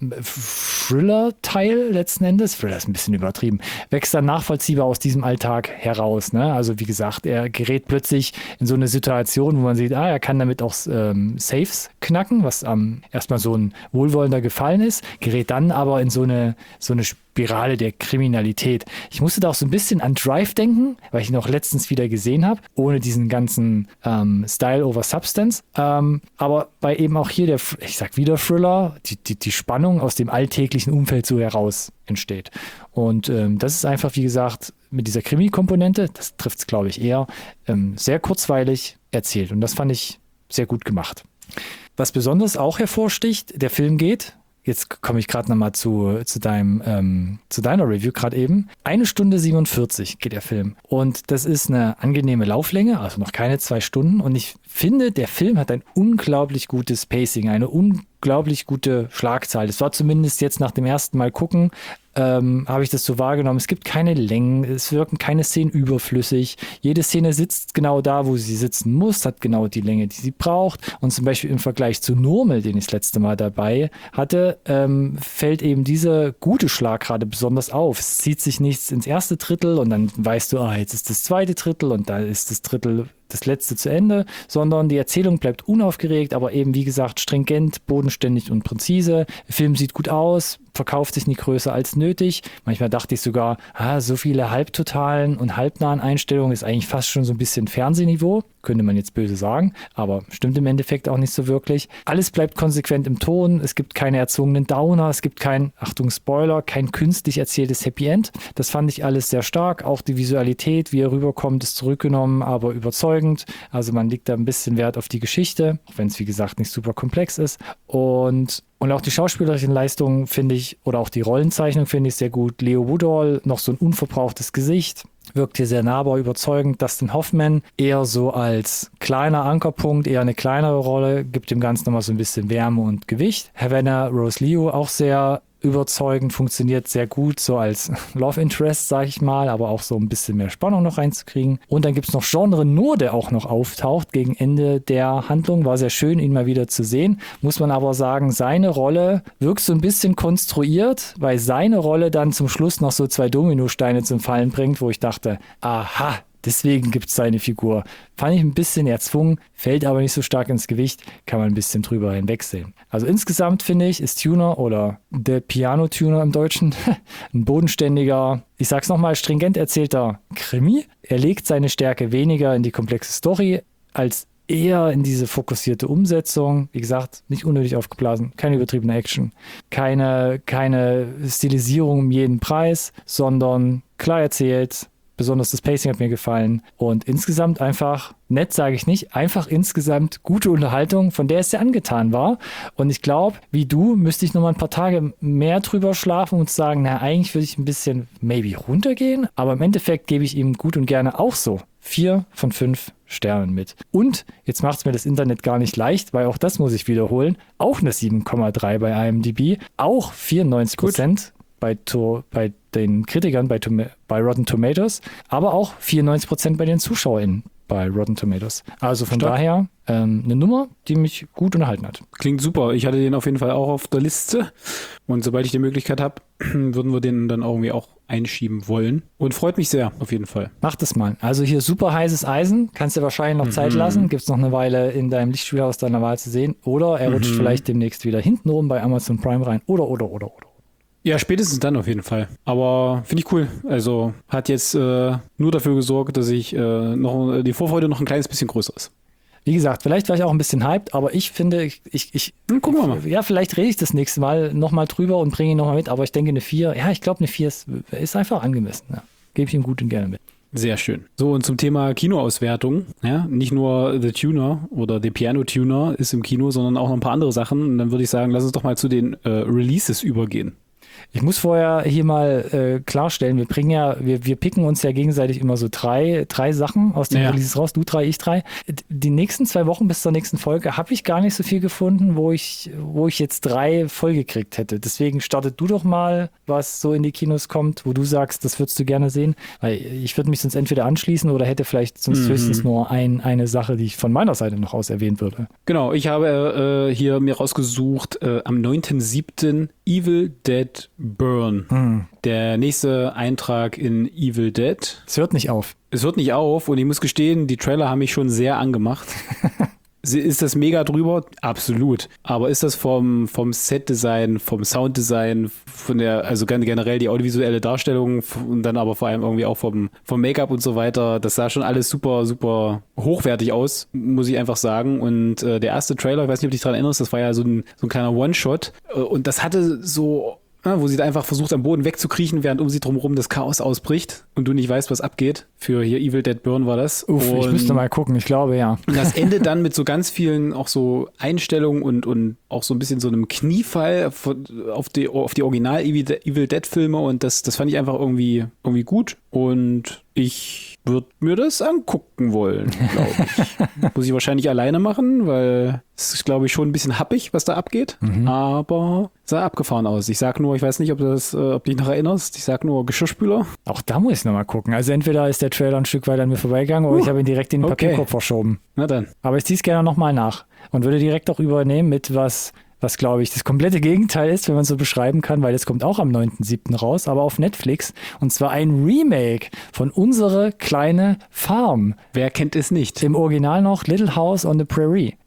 Thriller-Teil letzten Endes, Thriller ist ein bisschen übertrieben, wächst dann nachvollziehbar aus diesem Alltag heraus. Ne? Also wie gesagt, er gerät plötzlich in so eine Situation, wo man sieht, ah, er kann damit auch ähm, Safes knacken, was ähm, erstmal so ein wohlwollender Gefallen ist, gerät dann aber in so eine, so eine Spirale der Kriminalität. Ich musste da auch so ein bisschen an Drive denken, weil ich ihn auch letztens wieder gesehen habe, ohne diesen ganzen ähm, Style over Substance. Ähm, aber bei eben auch hier der, ich sag wieder Thriller, die, die, die Spannung aus dem alltäglichen Umfeld so heraus entsteht. Und ähm, das ist einfach, wie gesagt, mit dieser Krimi-Komponente, das trifft es, glaube ich, eher, ähm, sehr kurzweilig erzählt. Und das fand ich sehr gut gemacht. Was besonders auch hervorsticht, der Film geht, jetzt komme ich gerade nochmal zu, zu, deinem, ähm, zu deiner Review gerade eben. Eine Stunde siebenundvierzig geht der Film. Und das ist eine angenehme Lauflänge, also noch keine zwei Stunden. Und ich finde, der Film hat ein unglaublich gutes Pacing, eine unglaublich gute Schlagzahl. Das war zumindest jetzt nach dem ersten Mal gucken, ähm, habe ich das so wahrgenommen. Es gibt keine Längen, es wirken keine Szenen überflüssig. Jede Szene sitzt genau da, wo sie sitzen muss, hat genau die Länge, die sie braucht. Und zum Beispiel im Vergleich zu Normal, den ich das letzte Mal dabei hatte, ähm, fällt eben diese gute Schlagrate besonders auf. Es zieht sich nichts ins erste Drittel und dann weißt du, ah, jetzt ist das zweite Drittel und da ist das Drittel das letzte zu Ende, sondern die Erzählung bleibt unaufgeregt, aber eben wie gesagt stringent, bodenständig und präzise. Der Film sieht gut aus, verkauft sich nicht größer als nötig. Manchmal dachte ich sogar, ah, so viele halbtotalen und halbnahen Einstellungen ist eigentlich fast schon so ein bisschen Fernsehniveau. Könnte man jetzt böse sagen, aber stimmt im Endeffekt auch nicht so wirklich. Alles bleibt konsequent im Ton. Es gibt keine erzwungenen Downer. Es gibt kein, Achtung Spoiler, kein künstlich erzähltes Happy End. Das fand ich alles sehr stark. Auch die Visualität, wie er rüberkommt, ist zurückgenommen, aber überzeugend. Also man legt da ein bisschen Wert auf die Geschichte, auch wenn es wie gesagt nicht super komplex ist. Und Und auch die schauspielerischen Leistungen finde ich, oder auch die Rollenzeichnung finde ich sehr gut. Leo Woodall, noch so ein unverbrauchtes Gesicht, wirkt hier sehr nahbar, überzeugend. Dustin Hoffman eher so als kleiner Ankerpunkt, eher eine kleinere Rolle, gibt dem Ganzen nochmal so ein bisschen Wärme und Gewicht. Havana Rose Leo auch sehr überzeugend, funktioniert sehr gut, so als Love Interest, sage ich mal, aber auch so ein bisschen mehr Spannung noch reinzukriegen. Und dann gibt es noch Jean Reno, der auch noch auftaucht gegen Ende der Handlung. War sehr schön, ihn mal wieder zu sehen. Muss man aber sagen, seine Rolle wirkt so ein bisschen konstruiert, weil seine Rolle dann zum Schluss noch so zwei Dominosteine zum Fallen bringt, wo ich dachte, aha, deswegen gibt es seine Figur. Fand ich ein bisschen erzwungen, fällt aber nicht so stark ins Gewicht, kann man ein bisschen drüber hinwegsehen. Also insgesamt finde ich, ist Tuner oder der Piano-Tuner im Deutschen ein bodenständiger, ich sag's nochmal, stringent erzählter Krimi. Er legt seine Stärke weniger in die komplexe Story als eher in diese fokussierte Umsetzung. Wie gesagt, nicht unnötig aufgeblasen, keine übertriebene Action, keine, keine Stilisierung um jeden Preis, sondern klar erzählt. Besonders das Pacing hat mir gefallen und insgesamt einfach, nett sage ich nicht, einfach insgesamt gute Unterhaltung, von der es sehr angetan war. Und ich glaube, wie du, müsste ich noch mal ein paar Tage mehr drüber schlafen und sagen, na, eigentlich würde ich ein bisschen maybe runtergehen, aber im Endeffekt gebe ich ihm gut und gerne auch so vier von fünf Sternen mit. Und jetzt macht es mir das Internet gar nicht leicht, weil auch das muss ich wiederholen, auch eine sieben Komma drei bei I M D B, auch vierundneunzig Prozent. Bei, to, bei den Kritikern bei, bei Rotten Tomatoes, aber auch vierundneunzig Prozent bei den ZuschauerInnen bei Rotten Tomatoes. Also von Stark. daher ähm, eine Nummer, die mich gut unterhalten hat. Klingt super. Ich hatte den auf jeden Fall auch auf der Liste und sobald ich die Möglichkeit habe, würden wir den dann irgendwie auch einschieben wollen und freut mich sehr auf jeden Fall. Mach das mal. Also hier super heißes Eisen, kannst dir wahrscheinlich noch mhm. Zeit lassen, gibt es noch eine Weile in deinem Lichtspielhaus deiner Wahl zu sehen oder er rutscht mhm. vielleicht demnächst wieder hintenrum bei Amazon Prime rein oder, oder, oder, oder. Ja, spätestens dann auf jeden Fall. Aber finde ich cool. Also hat jetzt äh, nur dafür gesorgt, dass ich äh, noch die Vorfreude noch ein kleines bisschen größer ist. Wie gesagt, vielleicht war ich auch ein bisschen hyped, aber ich finde, ich, ich, ich hm, gucken wir mal. Ja, vielleicht rede ich das nächste Mal nochmal drüber und bringe ihn nochmal mit, aber ich denke eine vier, ja, ich glaube eine vier ist, ist einfach angemessen. Ja. Gebe ich ihm gut und gerne mit. Sehr schön. So, und zum Thema Kinoauswertung, ja, nicht nur The Tuner oder The Piano Tuner ist im Kino, sondern auch noch ein paar andere Sachen. Und dann würde ich sagen, lass uns doch mal zu den äh, Releases übergehen. Ich muss vorher hier mal äh, klarstellen, wir bringen ja, wir, wir picken uns ja gegenseitig immer so drei, drei Sachen aus den ja. Releases raus, du drei, ich drei. Die nächsten zwei Wochen bis zur nächsten Folge habe ich gar nicht so viel gefunden, wo ich, wo ich jetzt drei vollgekriegt hätte. Deswegen startet du doch mal, was so in die Kinos kommt, wo du sagst, das würdest du gerne sehen. Weil ich würde mich sonst entweder anschließen oder hätte vielleicht sonst mhm. höchstens nur ein, eine Sache, die ich von meiner Seite noch aus erwähnt würde. Genau, ich habe äh, hier mir rausgesucht, äh, am neunten siebten Evil Dead Burn. Hm. Der nächste Eintrag in Evil Dead. Es hört nicht auf. Es hört nicht auf und ich muss gestehen, die Trailer haben mich schon sehr angemacht. Ist das mega drüber? Absolut. Aber ist das vom, vom Set-Design, vom Sounddesign, von der, also generell die audiovisuelle Darstellung und dann aber vor allem irgendwie auch vom, vom Make-up und so weiter, das sah schon alles super, super hochwertig aus, muss ich einfach sagen. Und äh, der erste Trailer, ich weiß nicht, ob du dich daran erinnerst, das war ja so ein, so ein kleiner One-Shot und das hatte so... Ja, wo sie da einfach versucht, am Boden wegzukriechen, während um sie drumherum das Chaos ausbricht und du nicht weißt, was abgeht. Für hier Evil Dead Burn war das. Uff, und ich müsste mal gucken, ich glaube, ja. Und das Ende dann mit so ganz vielen auch so Einstellungen und, und auch so ein bisschen so einem Kniefall auf die, auf die Original-Evil Dead-Filme und das, das fand ich einfach irgendwie, irgendwie gut und ich würde mir das angucken wollen, glaube ich. Muss ich wahrscheinlich alleine machen, weil es ist, glaube ich, schon ein bisschen happig, was da abgeht. Mhm. Aber sah abgefahren aus. Ich sag nur, ich weiß nicht, ob, das, äh, ob du dich noch erinnerst, ich sag nur Geschirrspüler. Auch da muss ich nochmal gucken. Also entweder ist der Trailer ein Stück weit an mir vorbeigegangen oder uh, ich habe ihn direkt in den okay. Papierkorb verschoben. Na dann. Aber ich ziehe es gerne nochmal nach und würde direkt auch übernehmen mit was... was, glaube ich, das komplette Gegenteil ist, wenn man so beschreiben kann, weil es kommt auch am neunten siebten raus, aber auf Netflix. Und zwar ein Remake von Unsere kleine Farm. Wer kennt es nicht? Im Original noch Little House on the Prairie.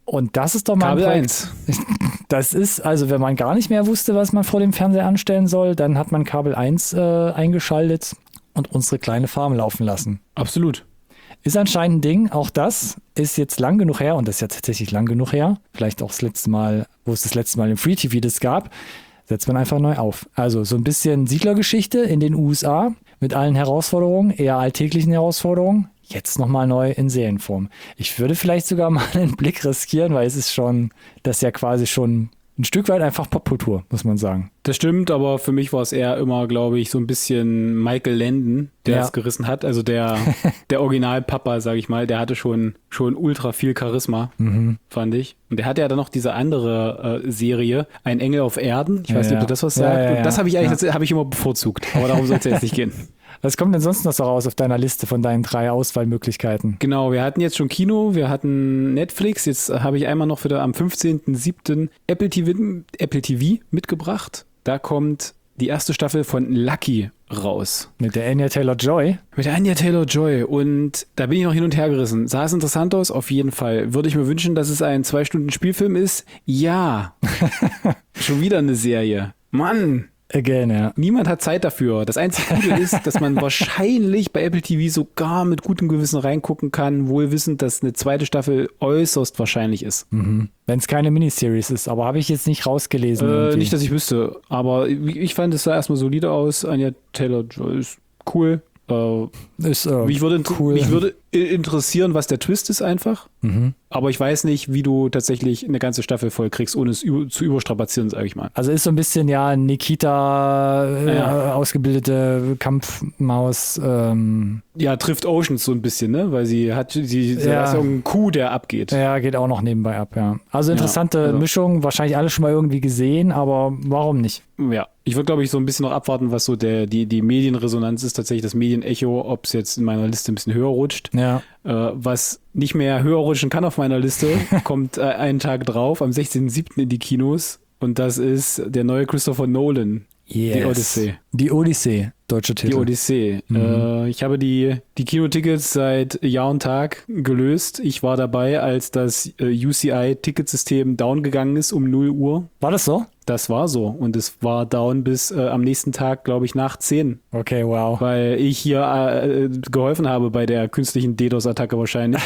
Und das ist doch mal Kabel ein eins. Das ist, also wenn man gar nicht mehr wusste, was man vor dem Fernseher anstellen soll, dann hat man Kabel eins äh, eingeschaltet und unsere kleine Farm laufen lassen. Absolut. Ist anscheinend ein Ding, auch das ist jetzt lang genug her und das ist ja tatsächlich lang genug her, vielleicht auch das letzte Mal, wo es das letzte Mal im Free T V das gab, setzt man einfach neu auf. Also so ein bisschen Siedlergeschichte in den U S A mit allen Herausforderungen, eher alltäglichen Herausforderungen, jetzt nochmal neu in Serienform. Ich würde vielleicht sogar mal einen Blick riskieren, weil es ist schon, das ist ja quasi schon ein Stück weit einfach Popkultur, muss man sagen. Das stimmt, aber für mich war es eher immer, glaube ich, so ein bisschen Michael Landon, der Ja. es gerissen hat. Also der, der Original-Papa, sage ich mal, der hatte schon, schon ultra viel Charisma, Mhm. fand ich. Und der hatte ja dann noch diese andere äh, Serie, Ein Engel auf Erden. Ich weiß Ja, nicht, ob ja. du das was Ja, sagt. ja, ja. Und das habe ich eigentlich, Ja. das habe ich immer bevorzugt. Aber darum soll es ja jetzt nicht gehen. Was kommt denn sonst noch so raus auf deiner Liste von deinen drei Auswahlmöglichkeiten? Genau, wir hatten jetzt schon Kino, wir hatten Netflix, jetzt habe ich einmal noch wieder am fünfzehnten siebten Apple T V, Apple T V mitgebracht. Da kommt die erste Staffel von Lucky raus. Mit der Anya Taylor-Joy? Mit der Anya Taylor-Joy. Und da bin ich noch hin und her gerissen. Sah es interessant aus? Auf jeden Fall. Würde ich mir wünschen, dass es ein zwei Stunden Spielfilm ist? Ja. Schon wieder eine Serie. Mann. Again, ja. Niemand hat Zeit dafür. Das einzige Gute ist, dass man wahrscheinlich bei Apple T V sogar mit gutem Gewissen reingucken kann, wohl wissend, dass eine zweite Staffel äußerst wahrscheinlich ist. Mhm. Wenn es keine Miniseries ist, aber habe ich jetzt nicht rausgelesen. Äh, irgendwie. nicht, dass ich wüsste, aber ich ich fand, es sah erstmal solide aus. Anya Taylor-Joy ist cool. Äh, ist, äh, mich, würde, int- cool. mich würde interessieren, was der Twist ist einfach. Mhm. Aber ich weiß nicht, wie du tatsächlich eine ganze Staffel voll kriegst, ohne es über, zu überstrapazieren, sage ich mal. Also ist so ein bisschen, ja, Nikita, äh, Ja. ausgebildete Kampfmaus. Ähm, Ja, trifft Oceans so ein bisschen, ne? Weil sie hat, sie, sie Ja. da ist irgendein Coup, der abgeht. ja, geht auch noch nebenbei ab, ja. Also interessante Ja, also- Mischung, wahrscheinlich alle schon mal irgendwie gesehen, aber warum nicht? Ja, ich würde, glaube ich, so ein bisschen noch abwarten, was so der, die, die Medienresonanz ist, tatsächlich das Medienecho, ob es jetzt in meiner Liste ein bisschen höher rutscht. Ja. Äh, was nicht mehr höher rutschen kann auf meiner Liste, kommt äh, einen Tag drauf, am sechzehnten siebten in die Kinos. Und das ist der neue Christopher Nolan, Yes. Die Odyssey. Die Odyssee, deutscher Titel. Die Odyssee. Äh, ich habe die, die Kinotickets seit Jahr und Tag gelöst. Ich war dabei, als das äh, U C I-Ticketsystem down gegangen ist um null Uhr. War das so? Das war so. Und es war down bis äh, am nächsten Tag, glaube ich, nach zehn. Okay, wow. Weil ich hier äh, geholfen habe bei der künstlichen DDoS-Attacke wahrscheinlich.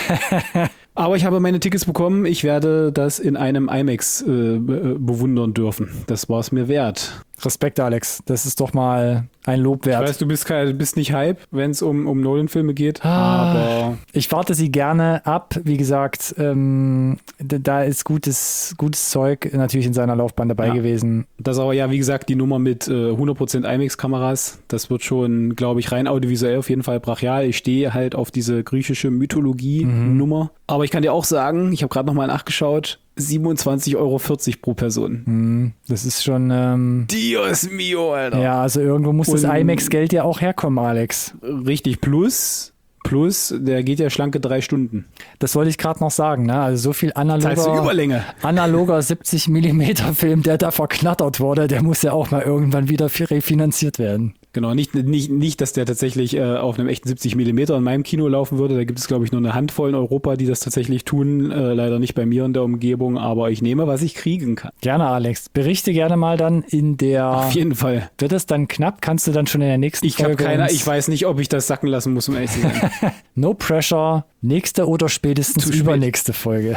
Aber ich habe meine Tickets bekommen. Ich werde das in einem IMAX äh, be- bewundern dürfen. Das war es mir wert. Respekt, Alex. Das ist doch mal ein Lob Ich wert. weiß, du bist, kein, bist nicht Hype, wenn es um, um Nolan-Filme geht. Ah. Aber Ich warte sie gerne ab. Wie gesagt, ähm, d- da ist gutes, gutes Zeug natürlich in seiner Laufbahn dabei Ja. gewesen. das aber ja, wie gesagt, die Nummer mit äh, hundert Prozent IMAX-Kameras, das wird schon, glaube ich, rein audiovisuell auf jeden Fall brachial. Ich stehe halt auf diese griechische Mythologie-Nummer. Aber ich kann dir auch sagen, ich habe gerade nochmal nachgeschaut, siebenundzwanzig Euro vierzig pro Person. Hm, das ist schon, ähm, Dios mio, Alter. ja, also irgendwo muss das Und- IMAX-Geld ja auch herkommen, Alex. Richtig, plus, plus, der geht ja schlanke drei Stunden. Das wollte ich gerade noch sagen, ne? Also so viel Zahlst du analoger, Überlänge. analoger siebzig Millimeter Film, der da verknattert wurde, der muss ja auch mal irgendwann wieder refinanziert werden. Genau, nicht, nicht, nicht, dass der tatsächlich äh, auf einem echten siebzig Millimeter in meinem Kino laufen würde. Da gibt es, glaube ich, nur eine Handvoll in Europa, die das tatsächlich tun. Äh, leider nicht bei mir in der Umgebung, aber ich nehme, was ich kriegen kann. Gerne, Alex. Berichte gerne mal dann in der... Auf jeden Fall. Wird es dann knapp? Kannst du dann schon in der nächsten Ich habe Folge keine, uns- ich weiß nicht, ob ich das sacken lassen muss, um ehrlich zu sein. No pressure. Nächste oder spätestens Zu spät. übernächste Folge.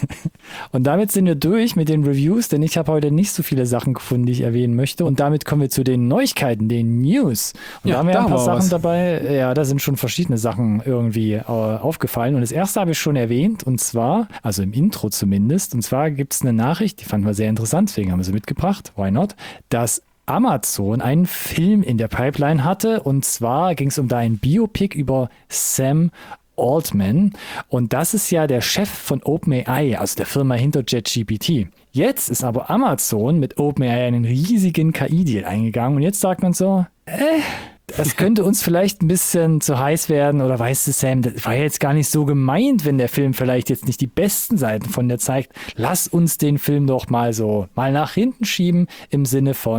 Und damit sind wir durch mit den Reviews, denn ich habe heute nicht so viele Sachen gefunden, die ich erwähnen möchte. Und damit kommen wir zu den Neuigkeiten, den News. Und Ja, da haben wir da ein paar haben wir Sachen was. dabei. Ja, da sind schon verschiedene Sachen irgendwie äh, aufgefallen. Und das erste habe ich schon erwähnt, und zwar, also im Intro zumindest, und zwar gibt es eine Nachricht, die fanden wir sehr interessant, deswegen haben wir sie mitgebracht. Why not? Dass Amazon einen Film in der Pipeline hatte, und zwar ging es um da ein Biopic über Sam Altman, und das ist ja der Chef von OpenAI, also der Firma hinter ChatGPT. Jetzt ist aber Amazon mit OpenAI einen riesigen K I-Deal eingegangen, und jetzt sagt man so, äh, das könnte uns vielleicht ein bisschen zu heiß werden, oder weißt du, Sam, das war jetzt gar nicht so gemeint, wenn der Film vielleicht jetzt nicht die besten Seiten von dir zeigt. Lass uns den Film doch mal so mal nach hinten schieben, im Sinne von, wir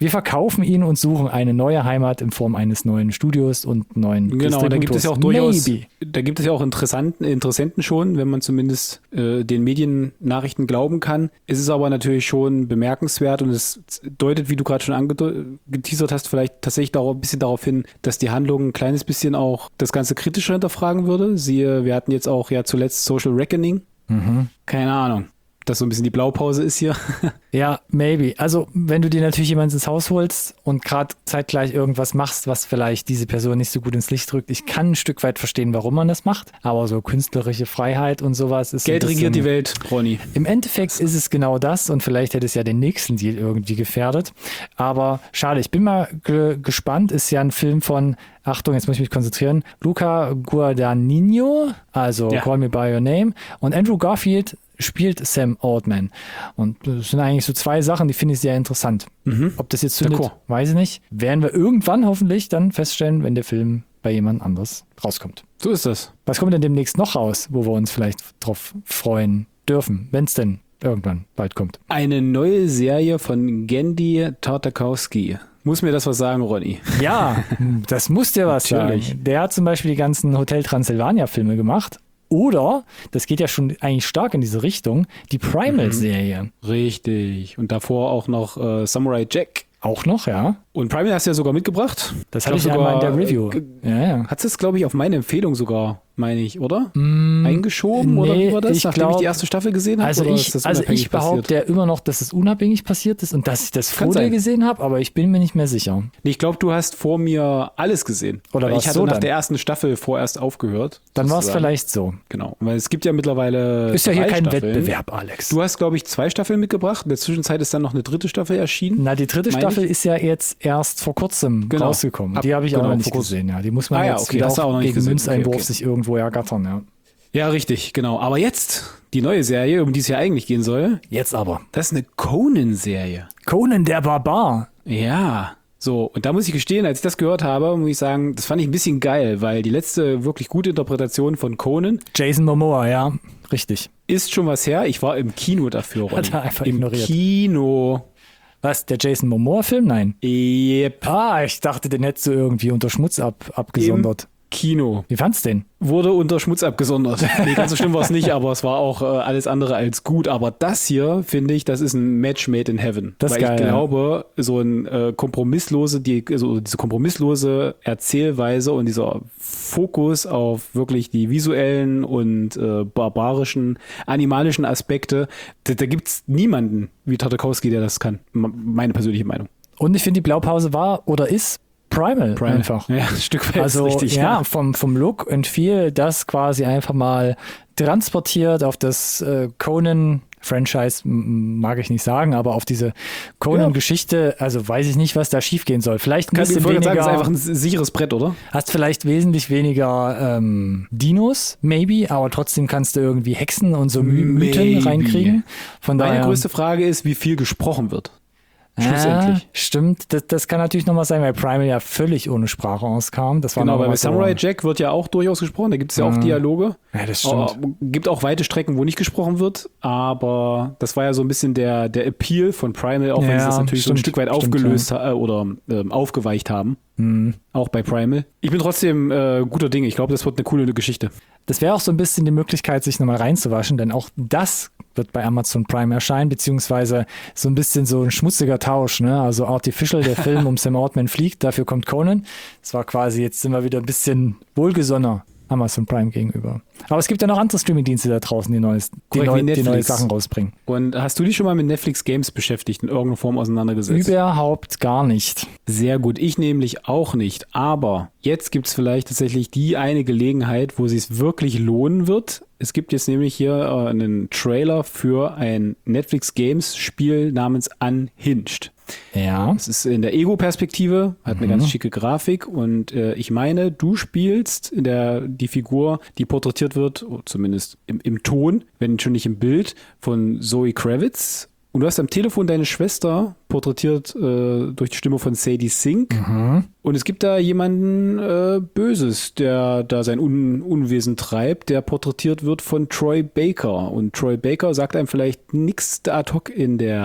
Wir verkaufen ihn und suchen eine neue Heimat in Form eines neuen Studios und neuen Genau, da gibt es ja auch durchaus, Maybe. da gibt es ja auch Interessanten, Interessenten schon, wenn man zumindest äh, den Mediennachrichten glauben kann. Es ist aber natürlich schon bemerkenswert und es deutet, wie du gerade schon angeteasert hast, vielleicht tatsächlich darauf, ein bisschen darauf hin, dass die Handlung ein kleines bisschen auch das Ganze kritischer hinterfragen würde. Siehe, wir hatten jetzt auch ja zuletzt Social Reckoning. Mhm. Keine Ahnung. Das so ein bisschen die Blaupause ist hier. Ja, maybe. Also wenn du dir natürlich jemanden ins Haus holst und gerade zeitgleich irgendwas machst, was vielleicht diese Person nicht so gut ins Licht rückt, ich kann ein Stück weit verstehen, warum man das macht, aber so künstlerische Freiheit und sowas ist Geld ein bisschen, regiert die Welt, Ronny. Im Endeffekt ist es genau das und vielleicht hätte es ja den nächsten Deal irgendwie gefährdet, aber schade, ich bin mal ge- gespannt, ist ja ein Film von, Achtung, jetzt muss ich mich konzentrieren, Luca Guadagnino, also Ja. Call Me By Your Name, und Andrew Garfield spielt Sam Altman. Und das sind eigentlich so zwei Sachen, die finde ich sehr interessant. Mhm. Ob das jetzt zündet, D'accord. weiß ich nicht. Werden wir irgendwann hoffentlich dann feststellen, wenn der Film bei jemand anderes rauskommt. So ist das. Was kommt denn demnächst noch raus, wo wir uns vielleicht drauf freuen dürfen, wenn es denn irgendwann bald kommt? Eine neue Serie von Genndy Tartakovsky. Muss mir das was sagen, Ronny? Ja, das muss dir was Natürlich. sagen. Der hat zum Beispiel die ganzen Hotel Transylvania-Filme gemacht. Oder, das geht ja schon eigentlich stark in diese Richtung, die Primal-Serie. Richtig. Und davor auch noch äh, Samurai Jack. Auch noch, ja. Und Primal hast du ja sogar mitgebracht. Das hatte ich glaub ja einmal in der sogar, Review. äh, Ja, ja. Hat es, glaube ich, auf meine Empfehlung sogar, meine ich, oder? Eingeschoben oder nee, wie war das? ich Nachdem glaub- ich die erste Staffel gesehen habe? Also oder ich, ist das also unabhängig ich behaupte ja immer noch, dass es unabhängig passiert ist und dass ich das Kann vor dir sein. gesehen habe, aber ich bin mir nicht mehr sicher. Nee, ich glaube, du hast vor mir alles gesehen. Oder Weil war's ich hatte so nach dann? der ersten Staffel vorerst aufgehört. Dann war es sozusagen. vielleicht so. Genau. Weil es gibt ja mittlerweile Ist ja hier drei kein Staffeln. Wettbewerb, Alex. Du hast, glaube ich, zwei Staffeln mitgebracht. In der Zwischenzeit ist dann noch eine dritte Staffel erschienen. Na, die dritte Meine Staffel ich? ist ja jetzt erst vor kurzem Genau. rausgekommen. Ab- Die habe ich auch genau, noch nicht vor kurzem. gesehen. Ja, die muss man Ah ja, jetzt okay, wieder hast du auch auch noch nicht gegen gesehen. Münzeinwurf Okay, okay. sich irgendwo ergattern. Ja. Ja, richtig, genau. Aber jetzt, die neue Serie, um die es ja eigentlich gehen soll, Jetzt aber. das ist eine Conan-Serie. Conan der Barbar. Ja. So, und da muss ich gestehen, als ich das gehört habe, muss ich sagen, das fand ich ein bisschen geil, weil die letzte wirklich gute Interpretation von Conan Jason Momoa, ja. Richtig. ist schon was her. Ich war im Kino dafür, Ronny. Hat er einfach Im ignoriert. Kino. Was, der Jason Momoa-Film? Nein. Yep. Ah, ich dachte, den hättest du irgendwie unter Schmutz ab, abgesondert. Kino. Wie fand's den? Wurde unter Schmutz abgesondert. Nee, ganz so schlimm war es nicht, aber es war auch äh, alles andere als gut. Aber das hier, finde ich, das ist ein Match made in heaven. Das ist Weil geil, ich ja. glaube, so ein äh, kompromisslose, die, also diese kompromisslose Erzählweise und dieser Fokus auf wirklich die visuellen und äh, barbarischen, animalischen Aspekte, da, da gibt's niemanden wie Tartakovsky, der das kann. M- Meine persönliche Meinung. Und ich finde, die Blaupause war oder ist Primal, einfach. Ja, ein Stück weit Also ist richtig. ja, vom, vom Look und viel das quasi einfach mal transportiert auf das äh, Conan-Franchise, m- mag ich nicht sagen, aber auf diese Conan-Geschichte, also weiß ich nicht, was da schiefgehen soll. Vielleicht ein Kann ich bisschen wollte sagen, weniger, das ist einfach ein sicheres Brett, oder? hast vielleicht wesentlich weniger ähm, Dinos, maybe, aber trotzdem kannst du irgendwie Hexen und so My Mythen Maybe. reinkriegen. Von Meine daher, größte Frage ist, wie viel gesprochen wird. Ja, Schlussendlich. stimmt, das, das kann natürlich nochmal sein, weil Primal ja völlig ohne Sprache auskam. Das war Genau, noch weil bei mal so- Samurai Jack wird ja auch durchaus gesprochen, da gibt es ja auch Dialoge. Ja, das stimmt. Oh, gibt auch weite Strecken, wo nicht gesprochen wird, aber das war ja so ein bisschen der, der Appeal von Primal, auch wenn Ja, sie das natürlich so ein stimmt, Stück weit stimmt, aufgelöst ha- äh, oder ähm, aufgeweicht haben. Auch bei Primal. Ich bin trotzdem äh, guter Ding. Ich glaube, das wird eine coole Geschichte. Das wäre auch so ein bisschen die Möglichkeit, sich nochmal reinzuwaschen, denn auch das wird bei Amazon Prime erscheinen, beziehungsweise so ein bisschen so ein schmutziger Tausch, ne? Also Artificial, der Film um Sam Altman fliegt, dafür kommt Conan. Das war quasi, jetzt sind wir wieder ein bisschen wohlgesonner Amazon Prime gegenüber. Aber es gibt ja noch andere Streamingdienste da draußen, die, neues, die, Korrekt, neu, wie die neue Netflix. Sachen rausbringen. Und hast du dich schon mal mit Netflix Games beschäftigt, in irgendeiner Form auseinandergesetzt? Überhaupt gar nicht. Sehr gut, ich nämlich auch nicht. Aber jetzt gibt es vielleicht tatsächlich die eine Gelegenheit, wo es wirklich lohnen wird. Es gibt jetzt nämlich hier äh, einen Trailer für ein Netflix Games Spiel namens Unhinged. Ja. Es ist in der Ego-Perspektive, hat eine ganz schicke Grafik und äh, ich meine, du spielst in der, die Figur, die porträtiert wird, oder zumindest im, im Ton, wenn schon nicht im Bild, von Zoe Kravitz. Und du hast am Telefon deine Schwester porträtiert äh, durch die Stimme von Sadie Sink. Und es gibt da jemanden äh, Böses, der da sein Un Unwesen treibt, der porträtiert wird von Troy Baker. Und Troy Baker sagt einem vielleicht nichts ad hoc in der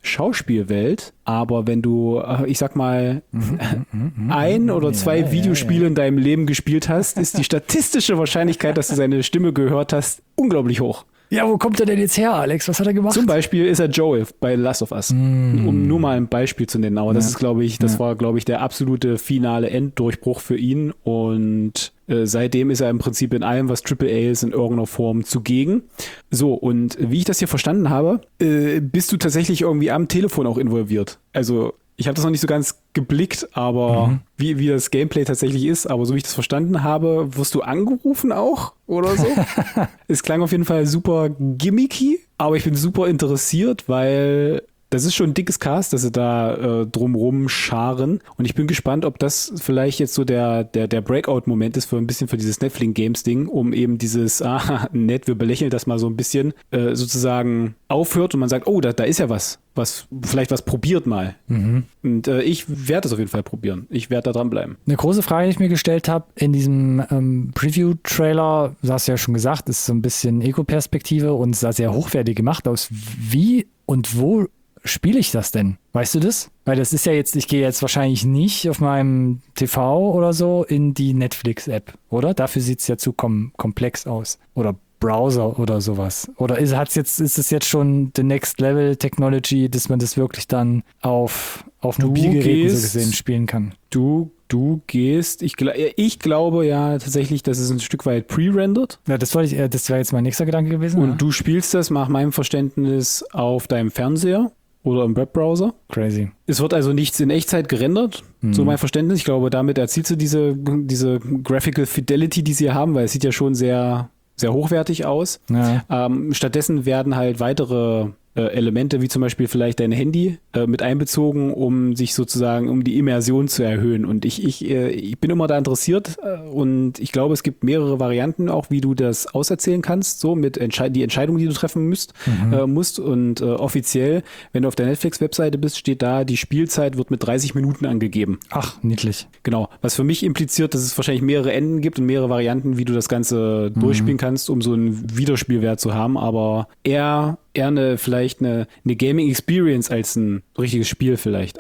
Schauspielwelt, aber wenn du, ich sag mal, ein oder zwei ja, Videospiele ja, ja. in deinem Leben gespielt hast, ist die statistische Wahrscheinlichkeit, dass du seine Stimme gehört hast, unglaublich hoch. Ja, wo kommt er denn jetzt her, Alex? Was hat er gemacht? Zum Beispiel ist er Joel bei Last of Us, mm. um nur mal ein Beispiel zu nennen. Aber das ja. ist, glaube ich, das ja. war, glaube ich, der absolute finale Enddurchbruch für ihn. Und äh, seitdem ist er im Prinzip in allem, was Triple A ist, in irgendeiner Form zugegen. So, und wie ich das hier verstanden habe, äh, bist du tatsächlich irgendwie am Telefon auch involviert. Also ich habe das noch nicht so ganz geblickt, aber mhm. wie, wie das Gameplay tatsächlich ist, aber so wie ich das verstanden habe, wirst du angerufen auch oder so. Es klang auf jeden Fall super gimmicky, aber ich bin super interessiert, weil das ist schon ein dickes Cast, dass sie da äh, drumrum scharen. Und ich bin gespannt, ob das vielleicht jetzt so der, der, der Breakout-Moment ist für ein bisschen für dieses Netflix-Games-Ding, um eben dieses, ah, nett, wir belächeln das mal so ein bisschen, äh, sozusagen aufhört und man sagt, oh, da, da ist ja was, was, vielleicht was probiert mal. Mhm. Und äh, ich werde das auf jeden Fall probieren. Ich werde da dranbleiben. Eine große Frage, die ich mir gestellt habe, in diesem ähm, Preview-Trailer, du hast ja schon gesagt, ist so ein bisschen Ego-Perspektive und sah sehr hochwertig gemacht aus. Wie und wo spiele ich das denn? Weißt du das? Weil das ist ja jetzt, ich gehe jetzt wahrscheinlich nicht auf meinem T V oder so in die Netflix-App, oder? Dafür sieht es ja zu kom- komplex aus. Oder Browser oder sowas. Oder ist, hat's jetzt, ist es jetzt schon the next level Technology, dass man das wirklich dann auf, auf Mobilgeräten so gesehen spielen kann? Du Du gehst, ich, ich glaube ja tatsächlich, dass es ein Stück weit pre-rendert. Ja, das wollte ich, das wäre jetzt mein nächster Gedanke gewesen. Und ja. du spielst das nach meinem Verständnis auf deinem Fernseher oder im Webbrowser. Crazy. Es wird also nichts in Echtzeit gerendert, mhm. so mein Verständnis. Ich glaube, damit erzielst du diese, diese Graphical Fidelity, die sie haben, weil es sieht ja schon sehr, sehr hochwertig aus. Ja. Ähm, stattdessen werden halt weitere Elemente, wie zum Beispiel vielleicht dein Handy äh, mit einbezogen, um sich sozusagen, um die Immersion zu erhöhen. Und ich, ich, äh, ich bin immer da interessiert äh, und ich glaube, es gibt mehrere Varianten auch, wie du das auserzählen kannst, so mit Entschei- die Entscheidung, die du treffen müsst, mhm. äh, musst. Und äh, offiziell, wenn du auf der Netflix-Webseite bist, steht da, die Spielzeit wird mit dreißig Minuten angegeben. Ach, niedlich. Genau. Was für mich impliziert, dass es wahrscheinlich mehrere Enden gibt und mehrere Varianten, wie du das Ganze mhm. durchspielen kannst, um so einen Wiederspielwert zu haben. Aber eher eher eine, vielleicht eine, eine Gaming-Experience als ein richtiges Spiel vielleicht.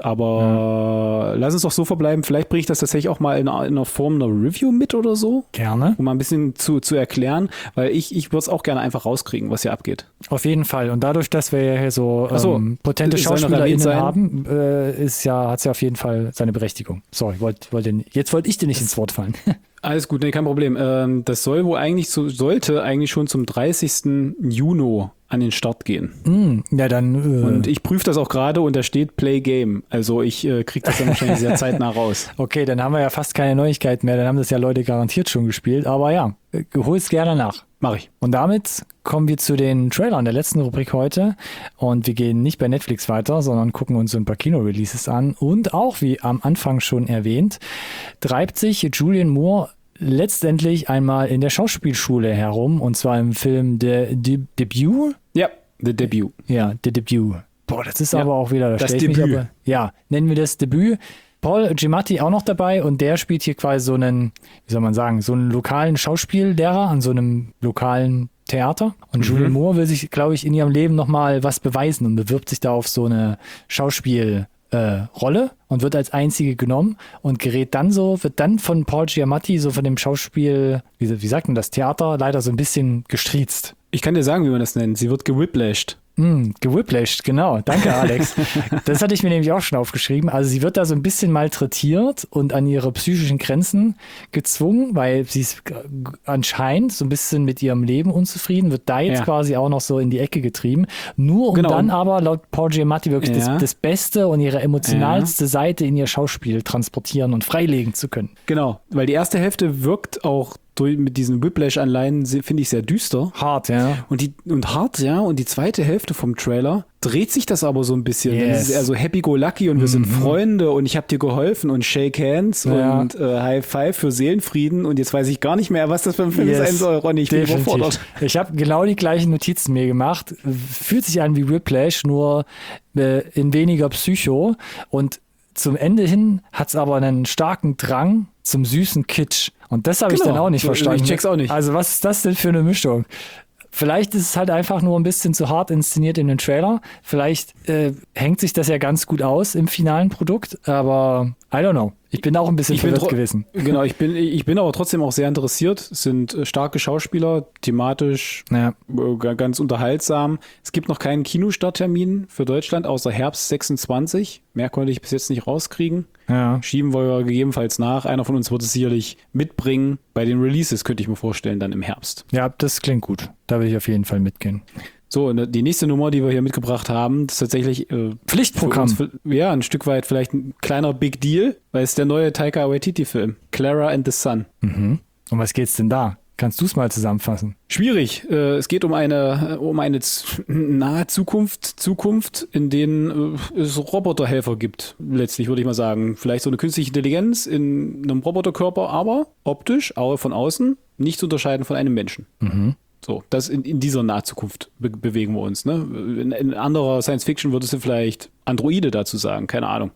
Aber ja. lass uns doch so verbleiben. Vielleicht bringe ich das tatsächlich auch mal in einer, in einer Form einer Review mit oder so. Gerne. Um mal ein bisschen zu, zu erklären, weil ich, ich würde es auch gerne einfach rauskriegen, was hier abgeht. Auf jeden Fall. Und dadurch, dass wir ja hier so, so ähm, potente SchauspielerInnen haben, äh, ist ja, hat es ja auf jeden Fall seine Berechtigung. Sorry, wollt, wollt den, jetzt wollte ich dir nicht ins Wort fallen. Alles gut, nee, kein Problem. Ähm, das soll wohl eigentlich so, sollte eigentlich schon zum dreißigsten Juni an den Start gehen. Mm, ja, dann. Äh und ich prüfe das auch gerade und da steht Play Game. Also ich äh, kriege das dann wahrscheinlich sehr zeitnah raus. Okay, dann haben wir ja fast keine Neuigkeiten mehr. Dann haben das ja Leute garantiert schon gespielt. Aber ja, hol es gerne nach. Mach ich. Und damit kommen wir zu den Trailern der letzten Rubrik heute. Und wir gehen nicht bei Netflix weiter, sondern gucken uns so ein paar Kino-Releases an. Und auch, wie am Anfang schon erwähnt, treibt sich Julianne Moore letztendlich einmal in der Schauspielschule herum, und zwar im Film The De- Debut. Ja, The Debut. Ja, The Debut. Boah, das ist ja, aber auch wieder, da das stelle ich Debüt. mich aber, ja, nennen wir das Debüt. Paul Giamatti auch noch dabei und der spielt hier quasi so einen, wie soll man sagen, so einen lokalen Schauspiellehrer an so einem lokalen Theater. Und mhm. Julianne Moore will sich, glaube ich, in ihrem Leben nochmal was beweisen und bewirbt sich da auf so eine Schauspiel- Äh, Rolle und wird als einzige genommen und gerät dann so, wird dann von Paul Giamatti, so von dem Schauspiel, wie, wie sagt man das, Theater, leider so ein bisschen gestriezt. Ich kann dir sagen, wie man das nennt. Sie wird gewhiplashed. Mm, gewhiplashed, genau. Danke, Alex. Das hatte ich mir nämlich auch schon aufgeschrieben. Also sie wird da so ein bisschen malträtiert und an ihre psychischen Grenzen gezwungen, weil sie ist anscheinend so ein bisschen mit ihrem Leben unzufrieden, wird da jetzt ja. quasi auch noch so in die Ecke getrieben. Nur um genau. dann aber laut Paul Giamatti wirklich ja. das, das Beste und ihre emotionalste ja. Seite in ihr Schauspiel transportieren und freilegen zu können. Genau, weil die erste Hälfte wirkt auch durch, mit diesen Whiplash-Anleihen, finde ich, sehr düster. Hart, ja. Und, die, und hart, ja. Und die zweite Hälfte vom Trailer dreht sich das aber so ein bisschen. Yes. Das ist eher so happy-go-lucky und wir mhm. sind Freunde und ich habe dir geholfen und shake hands ja. und äh, High Five für Seelenfrieden und jetzt weiß ich gar nicht mehr, was das für ein Film yes. sein soll, Ronny. Ich bin Definitiv. überfordert. Ich habe genau die gleichen Notizen mir gemacht. Fühlt sich an wie Whiplash, nur äh, in weniger Psycho. Und zum Ende hin hat es aber einen starken Drang zum süßen Kitsch. Und das habe genau. ich dann auch nicht verstanden. Ich check's auch nicht. Also was ist das denn für eine Mischung? Vielleicht ist es halt einfach nur ein bisschen zu hart inszeniert in den Trailer. Vielleicht äh, hängt sich das ja ganz gut aus im finalen Produkt, aber I don't know. Ich bin auch ein bisschen Ich bin verwirrt tro- gewesen. Genau, ich bin, ich bin aber trotzdem auch sehr interessiert. Es sind äh, starke Schauspieler, thematisch Ja. äh, ga- ganz unterhaltsam. Es gibt noch keinen Kinostarttermin für Deutschland, außer Herbst sechsundzwanzig. Mehr konnte ich bis jetzt nicht rauskriegen. Ja. Schieben wir gegebenenfalls nach. Einer von uns wird es sicherlich mitbringen. Bei den Releases könnte ich mir vorstellen, dann im Herbst. Ja, das klingt gut. Da will ich auf jeden Fall mitgehen. So, und die nächste Nummer, die wir hier mitgebracht haben, das ist tatsächlich äh, Pflichtprogramm. für uns, ja, ein Stück weit vielleicht ein kleiner Big Deal, weil es ist der neue Taika Waititi-Film, Clara and the Sun. Mhm. Um was geht's denn da? Kannst du es mal zusammenfassen? Schwierig. Äh, es geht um eine um eine z- nahe Zukunft, Zukunft, in denen äh, es Roboterhelfer gibt. Letztlich würde ich mal sagen, vielleicht so eine künstliche Intelligenz in einem Roboterkörper, aber optisch, auch von außen, nicht zu unterscheiden von einem Menschen. Mhm. So, das in, in dieser Nahzukunft be- bewegen wir uns. Ne? In, in anderer Science Fiction würdest du vielleicht Androide dazu sagen, keine Ahnung.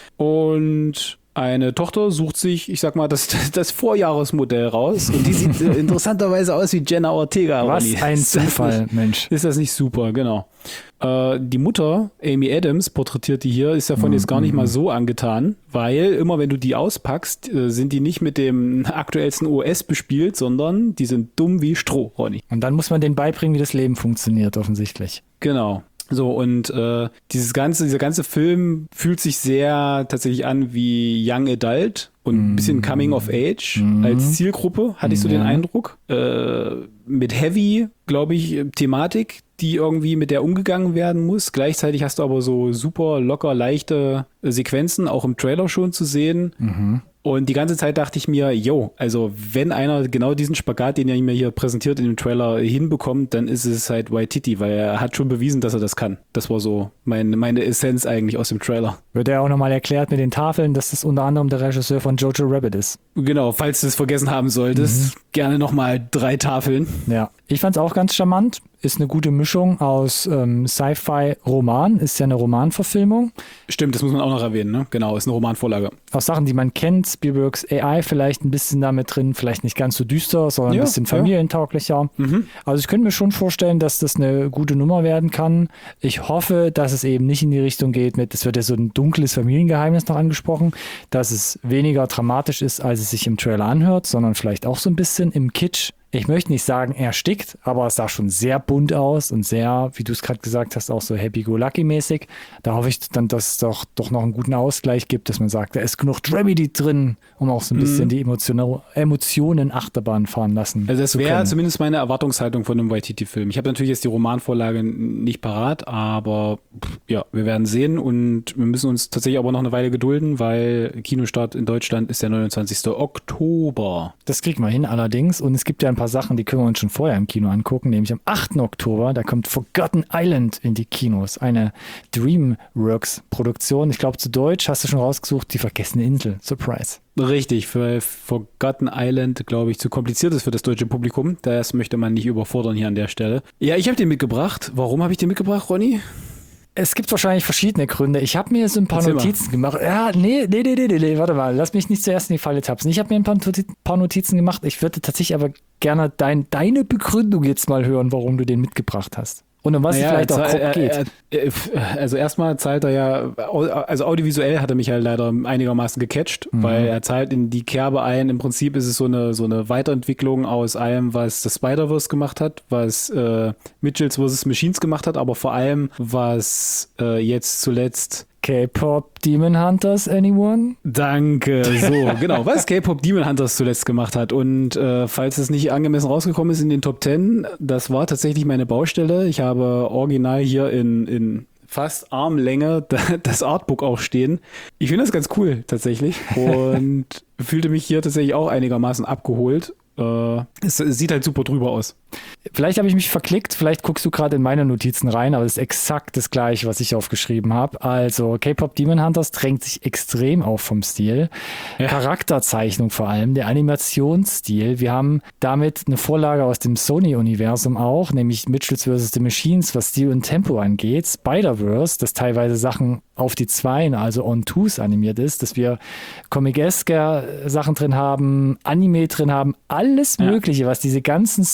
Und eine Tochter sucht sich, ich sag mal, das, das Vorjahresmodell raus. Und die sieht äh, interessanterweise aus wie Jenna Ortega. Was Ronny. ein Ist das Zufall, nicht- Mensch. Ist das nicht super, genau. Äh, die Mutter, Amy Adams, porträtiert die hier, ist davon jetzt gar nicht mal so angetan, weil immer wenn du die auspackst, äh, sind die nicht mit dem aktuellsten O S bespielt, sondern die sind dumm wie Stroh, Ronny. Und dann muss man denen beibringen, wie das Leben funktioniert, offensichtlich. Genau. So, und äh, dieses ganze, dieser ganze Film fühlt sich sehr tatsächlich an wie Young Adult und ein bisschen Coming of Age als Zielgruppe, hatte ich so den Ja. Eindruck. Äh, mit Heavy, glaube ich, Thematik, die irgendwie mit der umgegangen werden muss. Gleichzeitig hast du aber so super locker, leichte äh, Sequenzen, auch im Trailer schon zu sehen. Mhm. Und die ganze Zeit dachte ich mir, yo, also wenn einer genau diesen Spagat, den er mir hier präsentiert in dem Trailer, hinbekommt, dann ist es halt Waititi, weil er hat schon bewiesen, dass er das kann. Das war so mein, meine Essenz eigentlich aus dem Trailer. Wird ja auch nochmal erklärt mit den Tafeln, dass das unter anderem der Regisseur von Jojo Rabbit ist. Genau, falls du es vergessen haben solltest, gerne nochmal drei Tafeln. Ja, ich fand's auch ganz charmant. Ist eine gute Mischung aus ähm, Sci-Fi-Roman, ist ja eine Romanverfilmung. Stimmt, das muss man auch noch erwähnen, ne? Genau, ist eine Romanvorlage. Aus Sachen, die man kennt, Spielbergs A I vielleicht ein bisschen damit drin, vielleicht nicht ganz so düster, sondern Ja, ein bisschen ja. familientauglicher. Mhm. Also ich könnte mir schon vorstellen, dass das eine gute Nummer werden kann. Ich hoffe, dass es eben nicht in die Richtung geht mit, es wird ja so ein dunkles Familiengeheimnis noch angesprochen, dass es weniger dramatisch ist, als es sich im Trailer anhört, sondern vielleicht auch so ein bisschen im Kitsch. Ich möchte nicht sagen, erstickt, aber es sah schon sehr bunt aus und sehr, wie du es gerade gesagt hast, auch so happy-go-lucky-mäßig. Da hoffe ich dann, dass es doch, doch noch einen guten Ausgleich gibt, dass man sagt, da ist genug Dramedy drin, um auch so ein bisschen die Emotionen, Emotionen Achterbahn fahren lassen Also das zu wäre können. zumindest meine Erwartungshaltung von einem Waititi-Film. Ich habe natürlich jetzt die Romanvorlage nicht parat, aber pff, ja, wir werden sehen und wir müssen uns tatsächlich aber noch eine Weile gedulden, weil Kinostart in Deutschland ist der neunundzwanzigsten Oktober. Das kriegt man hin allerdings. Und es gibt ja ein paar Sachen, die können wir uns schon vorher im Kino angucken, nämlich am achten Oktober, da kommt Forgotten Island in die Kinos. Eine DreamWorks-Produktion. Ich glaube zu Deutsch hast du schon rausgesucht, die vergessene Insel. Surprise. Richtig, für Forgotten Island, glaube ich, zu kompliziert ist für das deutsche Publikum. Das möchte man nicht überfordern hier an der Stelle. Ja, ich habe den mitgebracht. Warum habe ich den mitgebracht, Ronny? Es gibt wahrscheinlich verschiedene Gründe. Ich habe mir so ein paar Erzähl mal. Notizen gemacht. Ja, nee, nee, nee, nee, nee, nee, warte mal. Lass mich nicht zuerst in die Falle tapsen. Ich habe mir ein paar, Noti- paar Notizen gemacht. Ich würde tatsächlich aber gerne dein, deine Begründung jetzt mal hören, warum du den mitgebracht hast. Und um was es Naja, vielleicht auch er grob zahl- geht. er- er- er- Also erstmal zahlt er ja, au- also audiovisuell hat er mich halt leider einigermaßen gecatcht, Mhm. weil er zahlt in die Kerbe ein. Im Prinzip ist es so eine, so eine Weiterentwicklung aus allem, was das Spider-Verse gemacht hat, was äh, Mitchells versus. Machines gemacht hat, aber vor allem, was äh, jetzt zuletzt K-Pop Demon Hunters, anyone? Danke, so, genau, was K-Pop Demon Hunters zuletzt gemacht hat. Und äh, falls es nicht angemessen rausgekommen ist in den Top Ten, das war tatsächlich meine Baustelle. Ich habe original hier in, in fast Armlänge das Artbook auch stehen. Ich finde das ganz cool, tatsächlich. Und fühlte mich hier tatsächlich auch einigermaßen abgeholt. Äh, es, es sieht halt super drüber aus. Vielleicht habe ich mich verklickt, vielleicht guckst du gerade in meine Notizen rein, aber es ist exakt das gleiche, was ich aufgeschrieben habe. Also K-Pop Demon Hunters drängt sich extrem auf vom Stil. Ja. Charakterzeichnung vor allem, der Animationsstil. Wir haben damit eine Vorlage aus dem Sony-Universum auch, nämlich Mitchells versus. The Machines, was Stil und Tempo angeht. Spider-Verse, das teilweise Sachen auf die Zweien, also on-twos animiert ist, dass wir comic-esker Sachen drin haben, Anime drin haben, alles Ja. Mögliche, was diese ganzen Sony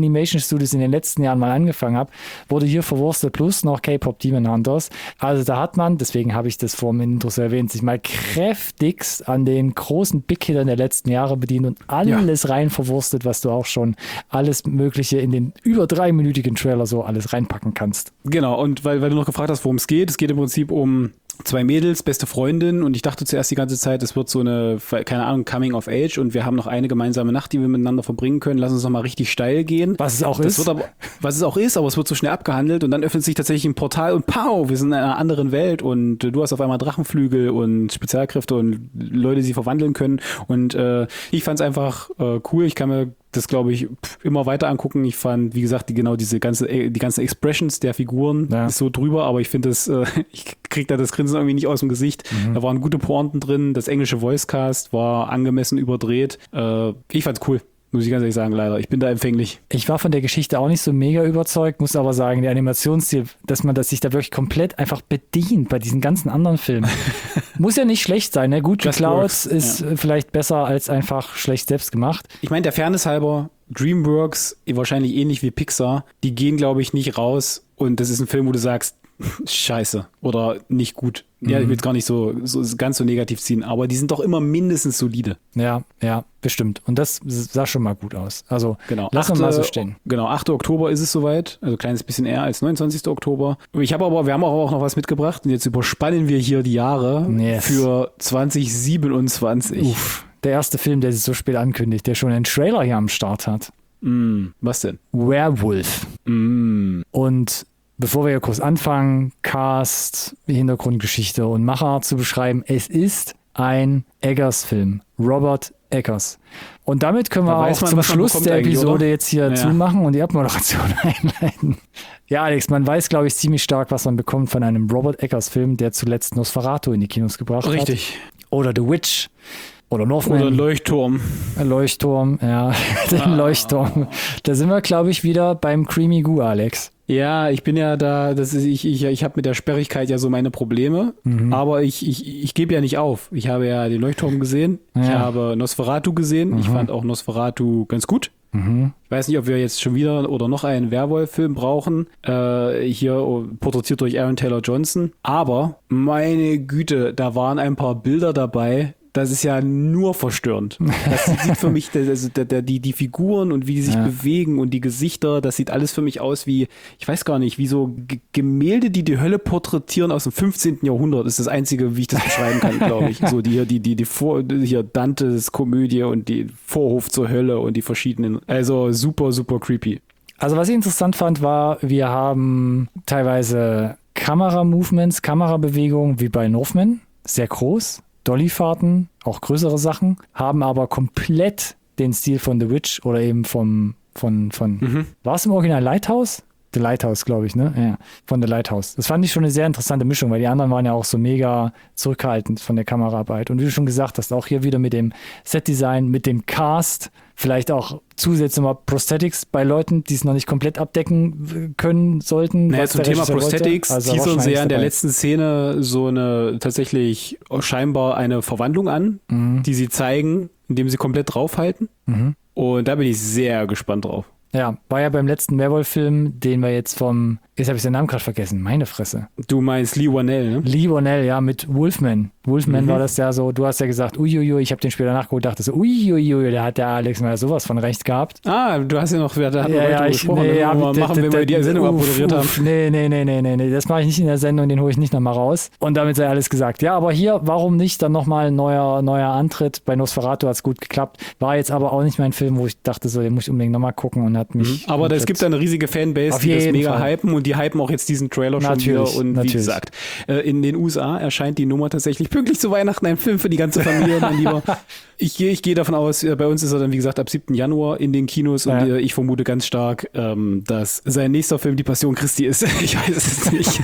Animation Studios in den letzten Jahren mal angefangen habe, wurde hier verwurstet, plus noch K-Pop Demon Hunters. Also da hat man, deswegen habe ich das vor dem Intro so erwähnt, sich mal kräftigst an den großen Big-Hittern der letzten Jahre bedient und alles ja. rein verwurstet, was du auch schon alles Mögliche in den über dreiminütigen Trailer so alles reinpacken kannst. Genau, und weil, weil du noch gefragt hast, worum es geht, es geht im Prinzip um zwei Mädels, beste Freundin, und ich dachte zuerst die ganze Zeit, es wird so eine, keine Ahnung, Coming of Age und wir haben noch eine gemeinsame Nacht, die wir miteinander verbringen können. Lass uns noch mal richtig steil gehen. Was es auch das ist. Wird aber, was es auch ist, aber es wird so schnell abgehandelt und dann öffnet sich tatsächlich ein Portal und pow, wir sind in einer anderen Welt und du hast auf einmal Drachenflügel und Spezialkräfte und Leute, die sie verwandeln können, und äh, ich fand es einfach äh, cool. Ich kann mir das, glaube ich, immer weiter angucken. Ich fand, wie gesagt, die, genau diese ganze, die ganzen Expressions der Figuren ja. ist so drüber, aber ich finde das, äh, ich krieg da das Grinsen irgendwie nicht aus dem Gesicht. Mhm. Da waren gute Pointen drin, das englische Voicecast war angemessen überdreht. Äh, ich fand's cool. Muss ich ganz ehrlich sagen, leider. Ich bin da empfänglich. Ich war von der Geschichte auch nicht so mega überzeugt, muss aber sagen, der Animationsstil, dass man das sich da wirklich komplett einfach bedient bei diesen ganzen anderen Filmen. Muss ja nicht schlecht sein, ne? Gut geklaut ist ja. vielleicht besser als einfach schlecht selbst gemacht. Ich meine, der Fairness halber, DreamWorks, wahrscheinlich ähnlich wie Pixar, die gehen, glaube ich, nicht raus und das ist ein Film, wo du sagst, scheiße oder nicht gut. Ja, ich will es gar nicht so, so ganz so negativ ziehen, aber die sind doch immer mindestens solide. Ja, ja, bestimmt. Und das sah schon mal gut aus. Also genau. lass uns mal so stehen. Genau, achter Oktober ist es soweit, also ein kleines bisschen eher als neunundzwanzigster Oktober. Ich habe aber, wir haben auch noch was mitgebracht und jetzt überspannen wir hier die Jahre yes. für zwanzig siebenundzwanzig. Uff, der erste Film, der sich so spät ankündigt, der schon einen Trailer hier am Start hat. Mm, was denn? Werewolf. Mm. Und bevor wir hier kurz anfangen, Cast, Hintergrundgeschichte und Macher zu beschreiben, es ist ein Eggers-Film. Robert Eggers. Und damit können wir da auch man, zum Schluss der Episode jetzt hier ja. zumachen und die Abmoderation einleiten. Ja, Alex, man weiß, glaube ich, ziemlich stark, was man bekommt von einem Robert Eggers-Film, der zuletzt Nosferatu in die Kinos gebracht Richtig. hat. Richtig. Oder The Witch. Oder Northman. Oder Leuchtturm. Leuchtturm, ja. Den ah. Leuchtturm. Da sind wir, glaube ich, wieder beim Creamy Goo, Alex. Ja, ich bin ja da, das ist, ich, ich, ich habe mit der Sperrigkeit ja so meine Probleme, mhm. aber ich, ich, ich gebe ja nicht auf. Ich habe ja den Leuchtturm gesehen, ja. ich habe Nosferatu gesehen, mhm. ich fand auch Nosferatu ganz gut. Mhm. Ich weiß nicht, ob wir jetzt schon wieder oder noch einen Werwolf-Film brauchen, äh, hier porträtiert durch Aaron Taylor Johnson, aber meine Güte, da waren ein paar Bilder dabei. Das ist ja nur verstörend. Das sieht für mich, also der, der, die, die Figuren und wie die sich ja. bewegen und die Gesichter, das sieht alles für mich aus wie, ich weiß gar nicht, wie so G- Gemälde, die die Hölle porträtieren aus dem fünfzehnten Jahrhundert. Das ist das Einzige, wie ich das beschreiben kann, glaube ich. So die, die, die, die Vor, hier Dantes Komödie und die Vorhof zur Hölle und die verschiedenen, also super, super creepy. Also was ich interessant fand, war, wir haben teilweise Kameramovements, Kamerabewegungen wie bei Northman, sehr groß. Dollyfahrten, auch größere Sachen, haben aber komplett den Stil von The Witch oder eben vom, von, von, mhm. war es im Original Lighthouse? The Lighthouse, glaube ich, ne? Ja, von The Lighthouse. Das fand ich schon eine sehr interessante Mischung, weil die anderen waren ja auch so mega zurückhaltend von der Kameraarbeit. Und wie du schon gesagt hast, auch hier wieder mit dem Setdesign, mit dem Cast, vielleicht auch zusätzlich mal Prosthetics bei Leuten, die es noch nicht komplett abdecken können sollten. Naja, zum Thema Prosthetics also teasern sie ja in der letzten Szene so eine tatsächlich scheinbar eine Verwandlung an, mhm. die sie zeigen, indem sie komplett draufhalten. Mhm. Und da bin ich sehr gespannt drauf. Ja, war ja beim letzten Werwolf-Film, den wir jetzt vom, jetzt habe ich den Namen gerade vergessen, meine Fresse. Du meinst Lee Whannell, ne? Lee Whannell, ja, mit Wolfman. Wolfman mhm. war das ja so, du hast ja gesagt, uiuiui, ich habe den später nachgeholt, dachte so, uiuiui, da hat der Alex mal sowas von recht gehabt. Ah, du hast ja noch, da hatten wir ja, heute ja, gesprochen, nee, ja, wir machen, wenn wir die Sendung abmoderiert haben. Nee, nee, nee, nee, nee, nee, das mache ich nicht in der Sendung, den hole ich nicht nochmal raus. Und damit sei alles gesagt. Ja, aber hier, warum nicht dann nochmal ein neuer, neuer Antritt? Bei Nosferatu hat es gut geklappt. War jetzt aber auch nicht mein Film, wo ich dachte so, den muss ich unbedingt nochmal gucken und hat mich... Mhm. Aber es gibt da eine riesige Fanbase, die das mega Fall. hypen und die hypen auch jetzt diesen Trailer schon natürlich, wieder. Und natürlich. wie gesagt, in den U S A erscheint die Nummer tatsächlich pünktlich zu Weihnachten ein Film für die ganze Familie, mein Lieber. Ich gehe ich gehe davon aus, bei uns ist er dann, wie gesagt, ab siebten Januar in den Kinos und ja. ich vermute ganz stark, dass sein nächster Film die Passion Christi ist. Ich weiß es nicht.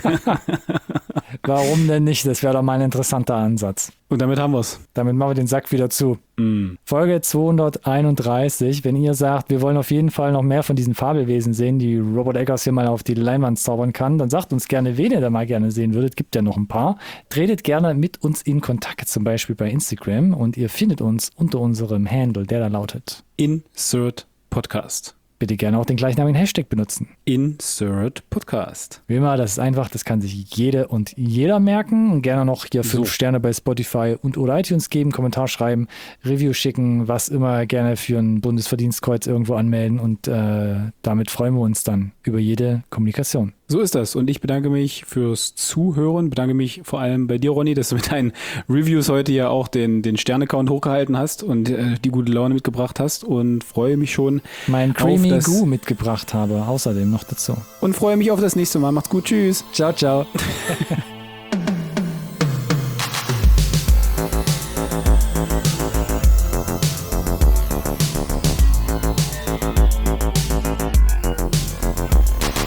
Warum denn nicht? Das wäre doch mal ein interessanter Ansatz. Und damit haben wir es. Damit machen wir den Sack wieder zu. Mm. Folge zweihunderteinunddreißig. Wenn ihr sagt, wir wollen auf jeden Fall noch mehr von diesen Fabelwesen sehen, die Robert Eggers hier mal auf die Leinwand zaubern kann, dann sagt uns gerne, wen ihr da mal gerne sehen würdet. Gibt ja noch ein paar. Tretet gerne mit uns in Kontakt, zum Beispiel bei Instagram. Und ihr findet uns unter unserem Handle, der da lautet Insert Podcast. bitte gerne auch den gleichnamigen Hashtag benutzen. Insert Podcast. Wie immer, das ist einfach, das kann sich jede und jeder merken. Und gerne noch hier fünf So. Sterne bei Spotify und oder iTunes geben, Kommentar schreiben, Review schicken, was immer, gerne für ein Bundesverdienstkreuz irgendwo anmelden und äh, damit freuen wir uns dann über jede Kommunikation. So ist das. Und ich bedanke mich fürs Zuhören. Bedanke mich vor allem bei dir, Ronny, dass du mit deinen Reviews heute ja auch den, den Stern-Account hochgehalten hast und äh, die gute Laune mitgebracht hast. Und freue mich schon Mein auf Creamy das, Goo mitgebracht habe, außerdem noch dazu. und freue mich auf das nächste Mal. Macht's gut. Tschüss. Ciao, ciao.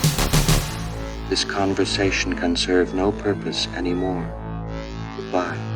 This conversation can serve no purpose anymore. Goodbye.